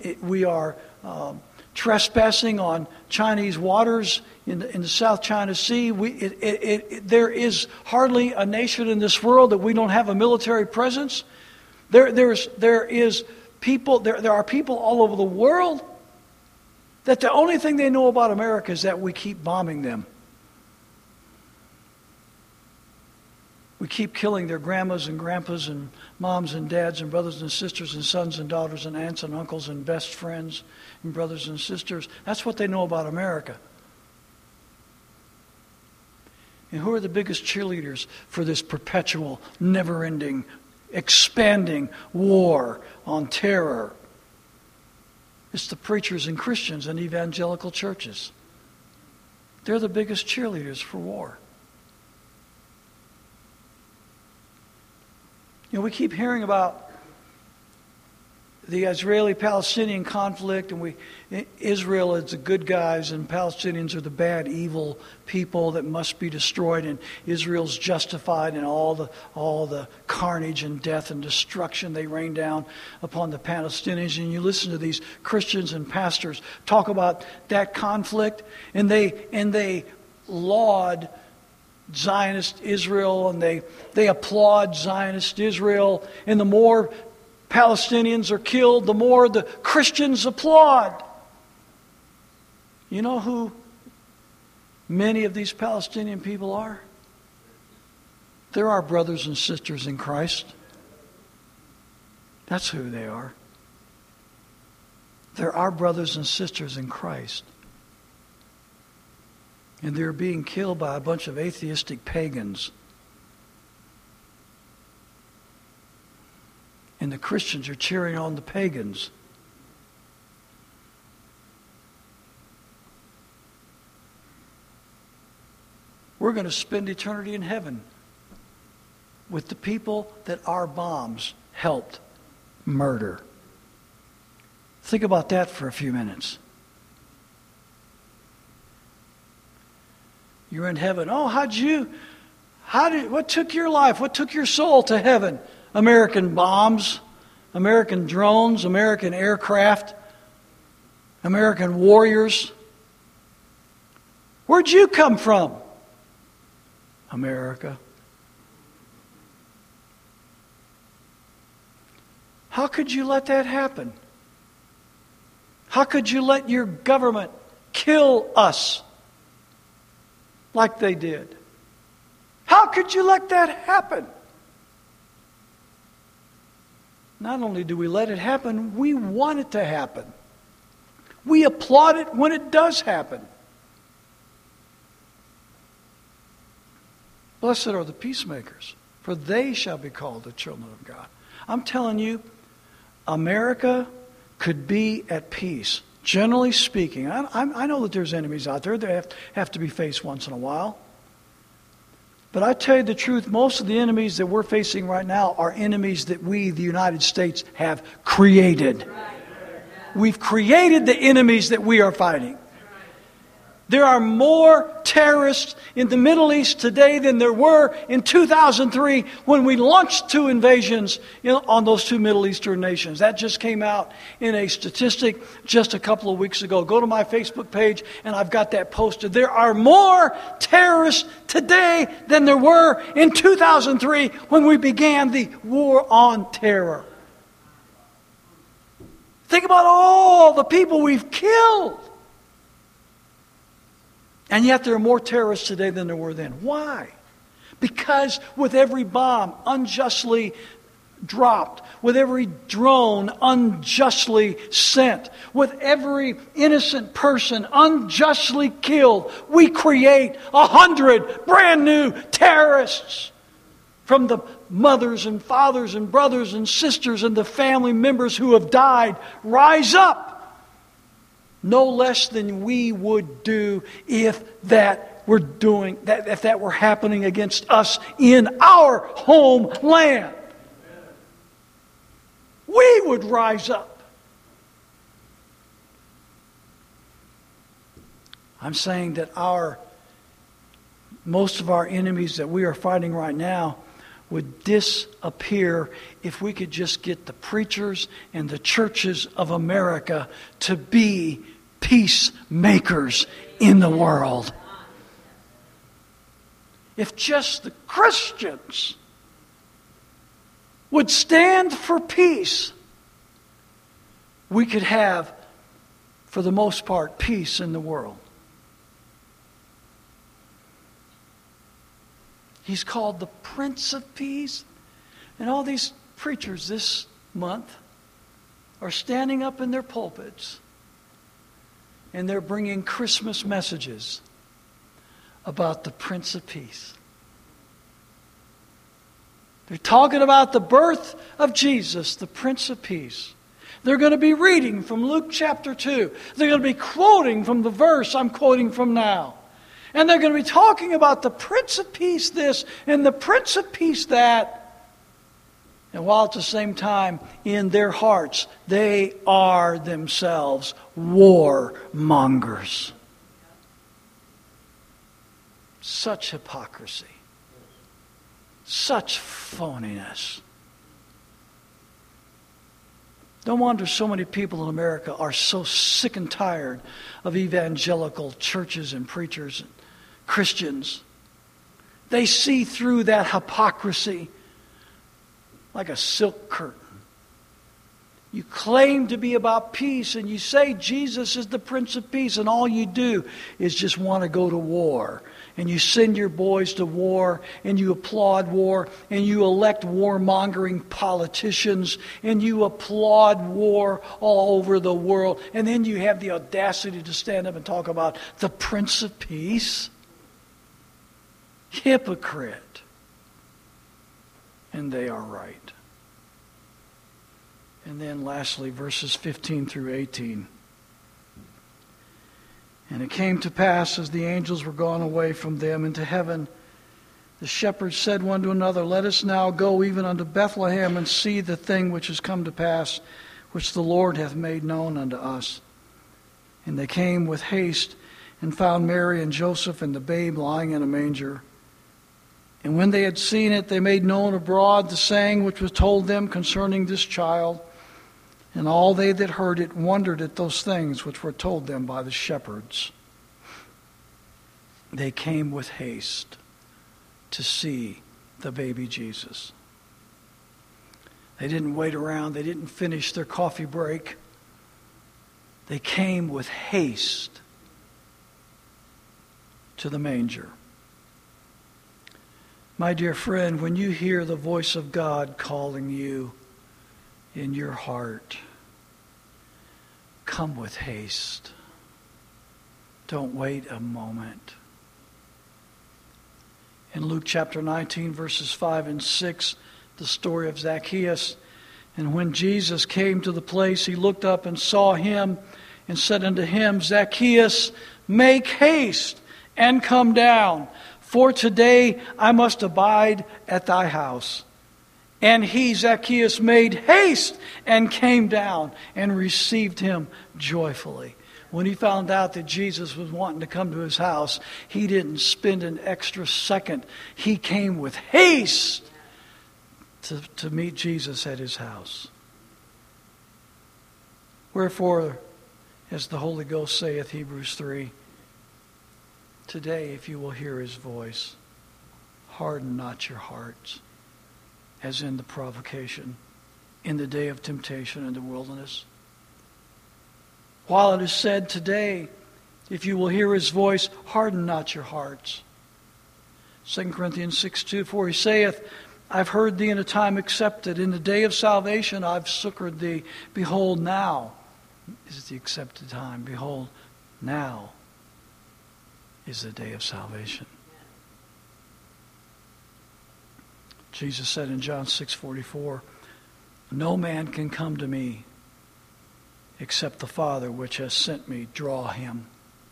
trespassing on Chinese waters in the South China Sea. There is hardly a nation in this world that we don't have a military presence. There are people all over the world that the only thing they know about America is that we keep bombing them. We keep killing their grandmas and grandpas and moms and dads and brothers and sisters and sons and daughters and aunts and uncles and best friends and brothers and sisters. That's what they know about America. And who are the biggest cheerleaders for this perpetual, never-ending, expanding war on terror? It's the preachers and Christians and evangelical churches. They're the biggest cheerleaders for war. You know, we keep hearing about the Israeli-Palestinian conflict, and Israel is the good guys, and Palestinians are the bad, evil people that must be destroyed, and Israel's justified in all the carnage and death and destruction they rain down upon the Palestinians. And you listen to these Christians and pastors talk about that conflict, and they laud Zionist Israel, and they applaud Zionist Israel, and the more Palestinians are killed, the more the Christians applaud. You know who many of these Palestinian people are? They're our brothers and sisters in Christ. That's who they are. They're our brothers and sisters in Christ. And they're being killed by a bunch of atheistic pagans. And the Christians are cheering on the pagans. We're going to spend eternity in heaven with the people that our bombs helped murder. Think about that for a few minutes. You're in heaven. Oh, what took your life? What took your soul to heaven? American bombs, American drones, American aircraft, American warriors. Where'd you come from? America. How could you let that happen? How could you let your government kill us like they did? How could you let that happen? Not only do we let it happen, we want it to happen. We applaud it when it does happen. Blessed are the peacemakers, for they shall be called the children of God. I'm telling you, America could be at peace. Generally speaking, I know that there's enemies out there that have to be faced once in a while. But I tell you the truth, most of the enemies that we're facing right now are enemies that we, the United States, have created. We've created the enemies that we are fighting. There are more terrorists in the Middle East today than there were in 2003 when we launched 2 invasions on those 2 Middle Eastern nations. That just came out in a statistic just a couple of weeks ago. Go to my Facebook page and I've got that posted. There are more terrorists today than there were in 2003 when we began the war on terror. Think about all the people we've killed. And yet there are more terrorists today than there were then. Why? Because with every bomb unjustly dropped, with every drone unjustly sent, with every innocent person unjustly killed, we create 100 brand new terrorists. From the mothers and fathers and brothers and sisters and the family members who have died, rise up. No less than we would do if that were happening against us in our homeland. We would rise up. I'm saying that our most of our enemies that we are fighting right now would disappear if we could just get the preachers and the churches of America to be peacemakers in the world. If just the Christians would stand for peace, we could have, for the most part, peace in the world. He's called the Prince of Peace. And all these preachers this month are standing up in their pulpits and they're bringing Christmas messages about the Prince of Peace. They're talking about the birth of Jesus, the Prince of Peace. They're going to be reading from Luke chapter 2. They're going to be quoting from the verse I'm quoting from now. And they're going to be talking about the Prince of Peace this and the Prince of Peace that. And while at the same time, in their hearts, they are themselves warmongers. Such hypocrisy. Such phoniness. No wonder so many people in America are so sick and tired of evangelical churches and preachers and Christians. They see through that hypocrisy like a silk curtain. You claim to be about peace and you say Jesus is the Prince of Peace, and all you do is just want to go to war. And you send your boys to war, and you applaud war, and you elect warmongering politicians, and you applaud war all over the world. And then you have the audacity to stand up and talk about the Prince of Peace. Hypocrite. And they are right. And then lastly, verses 15 through 18. And it came to pass, as the angels were gone away from them into heaven, the shepherds said one to another, Let us now go even unto Bethlehem, and see the thing which is come to pass, which the Lord hath made known unto us. And they came with haste, and found Mary and Joseph and the babe lying in a manger. And when they had seen it, they made known abroad the saying which was told them concerning this child. And all they that heard it wondered at those things which were told them by the shepherds. They came with haste to see the baby Jesus. They didn't wait around. They didn't finish their coffee break. They came with haste to the manger. My dear friend, when you hear the voice of God calling you in your heart, come with haste. Don't wait a moment. In Luke chapter 19, verses 5 and 6, the story of Zacchaeus. And when Jesus came to the place, he looked up and saw him and said unto him, Zacchaeus, make haste and come down, for today I must abide at thy house. And he, Zacchaeus, made haste and came down and received him joyfully. When he found out that Jesus was wanting to come to his house, he didn't spend an extra second. He came with haste to meet Jesus at his house. Wherefore, as the Holy Ghost saith, Hebrews 3, today, if you will hear his voice, harden not your hearts, as in the provocation, in the day of temptation in the wilderness. While it is said today, if you will hear his voice, harden not your hearts. 2 Corinthians 6:2, for he saith, I've heard thee in a time accepted. In the day of salvation I've succored thee. Behold, now is the accepted time. Behold, now is the day of salvation. Jesus said in John 6:44, no man can come to me except the Father which has sent me draw him.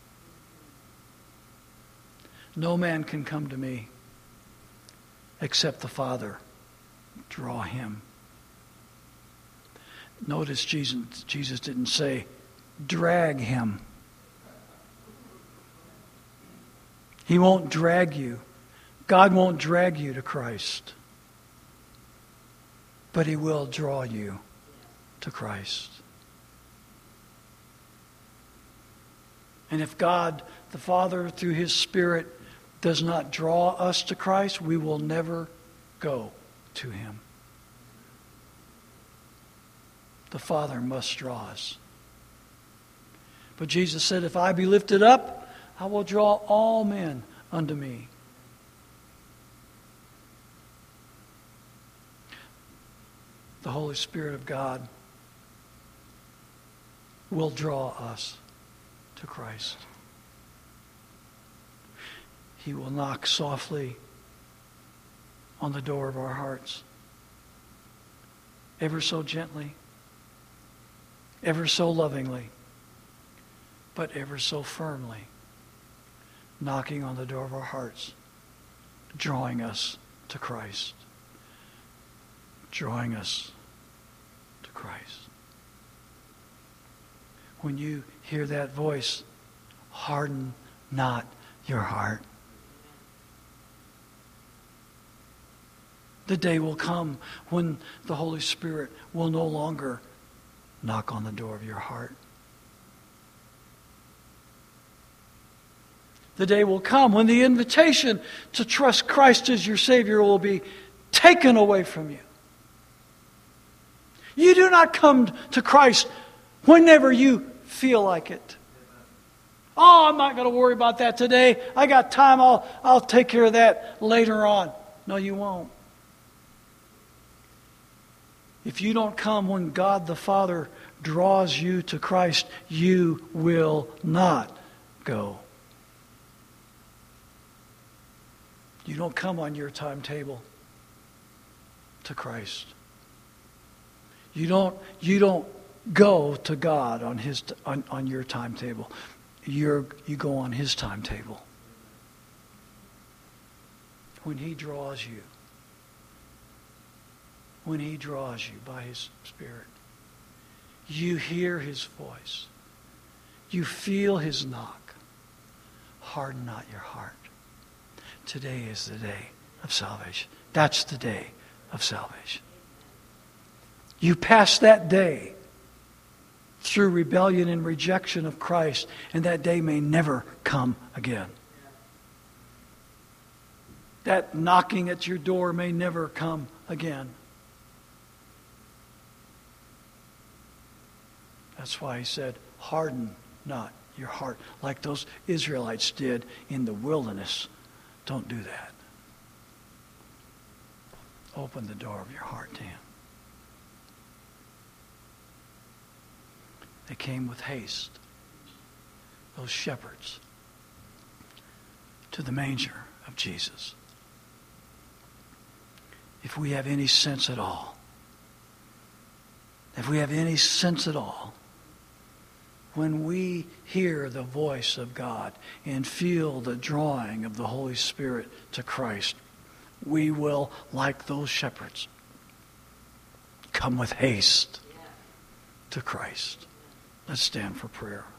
No man can come to me except the Father draw him. Notice Jesus didn't say, drag him. He won't drag you God won't drag you to Christ, but He will draw you to Christ. And if God, the Father, through His Spirit, does not draw us to Christ, we will never go to Him. The Father must draw us. But Jesus said, if I be lifted up, I will draw all men unto me. The Holy Spirit of God will draw us to Christ. He will knock softly on the door of our hearts, ever so gently, ever so lovingly, but ever so firmly, knocking on the door of our hearts, drawing us to Christ. Drawing us to Christ. When you hear that voice, harden not your heart. The day will come when the Holy Spirit will no longer knock on the door of your heart. The day will come when the invitation to trust Christ as your Savior will be taken away from you. You do not come to Christ whenever you feel like it. Oh, I'm not going to worry about that today. I got time. I'll take care of that later on. No, you won't. If you don't come when God the Father draws you to Christ, you will not go. You don't come on your timetable to Christ. You don't go to God on your timetable. You go on His timetable. When He draws you by His Spirit, you hear His voice. You feel His knock. Harden not your heart. Today is the day of salvation. That's the day of salvation. You pass that day through rebellion and rejection of Christ, and that day may never come again. That knocking at your door may never come again. That's why He said, harden not your heart, like those Israelites did in the wilderness. Don't do that. Open the door of your heart to Him. They came with haste, those shepherds, to the manger of Jesus. If we have any sense at all, when we hear the voice of God and feel the drawing of the Holy Spirit to Christ, we will, like those shepherds, come with haste to Christ. Let's stand for prayer.